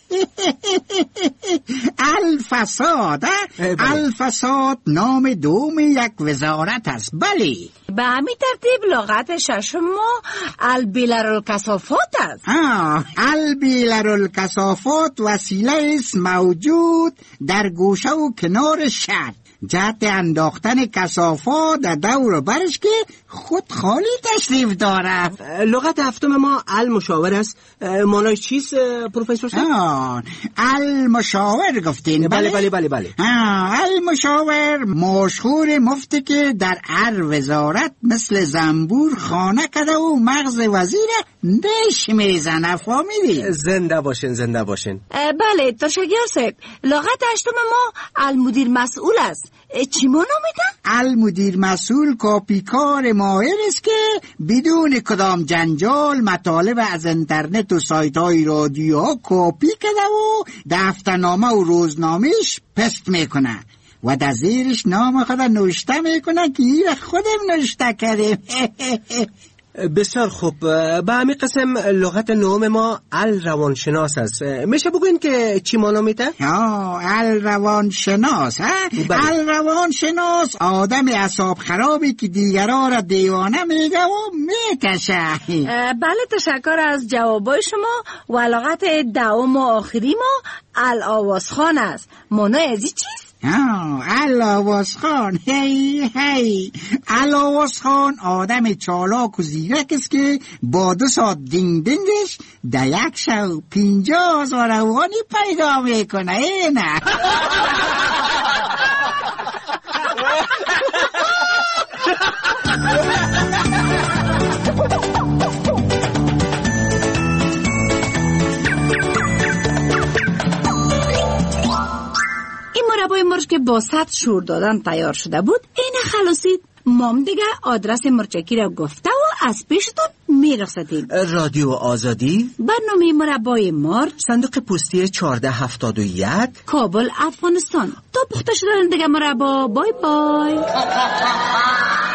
الفساد نام دوم یک وزارت است. بله، به همین ترتیب لغت ششم ما البیلرالکثافات است. البیلرالکثافات وسیله است موجود در گوشه و کنار شهر جهت انداختن کثافات در دور برش که خود خالی تشریف داره. لغت هفتم ما المشاور است. معنای چیست پروفسور صاحب؟ المشاور گفتین؟ بله. المشاور مشهور مفتی که در هر وزارت مثل زنبور خانه کرده و مغز وزیر دش میزنه. فهمیدی؟ زنده باشین. بله تشکر صاحب. لغت هشتم ما المدیر مسئول است. چی ما نامیده؟ المدیر مسئول کاپیکار ماهر است که بدون کدام جنجال مطالب از اینترنت و سایت های رادیو کاپی کرده و دفترنامه و روزنامهش پست میکنه و در زیرش نام خود نوشته میکنه که این خودم نوشته کردیم. بسیار خوب. به همین قسم لغت نهم ما روانشناس است. میشه بگوین که چی مانا میده؟ روانشناس روانشناس آدم اعصاب خرابی که دیگران را دیوانه میگه و میکشه. بله تشکر از جوابای شما. و لغت دوم و آخری ما آوازخوان است. مانای ازی چیست؟ آوازخوان. هی آوازخوان آدم چالاک و زیرک است که با 2 ساعت دینگ دینگش در یک شو 50,000 روانی پیدا میکنه. نه مربای مرچ که با 100 شور دادن تیار شده بود این خلاصید. مام دیگه آدرس مرچکی را گفته و از پیشتون میرخصتیم. رادیو آزادی، برنامه مربای مرچ، صندوق پستی 1471، کابل افغانستان. تا پخته شدن دیگه مربا. بای بای.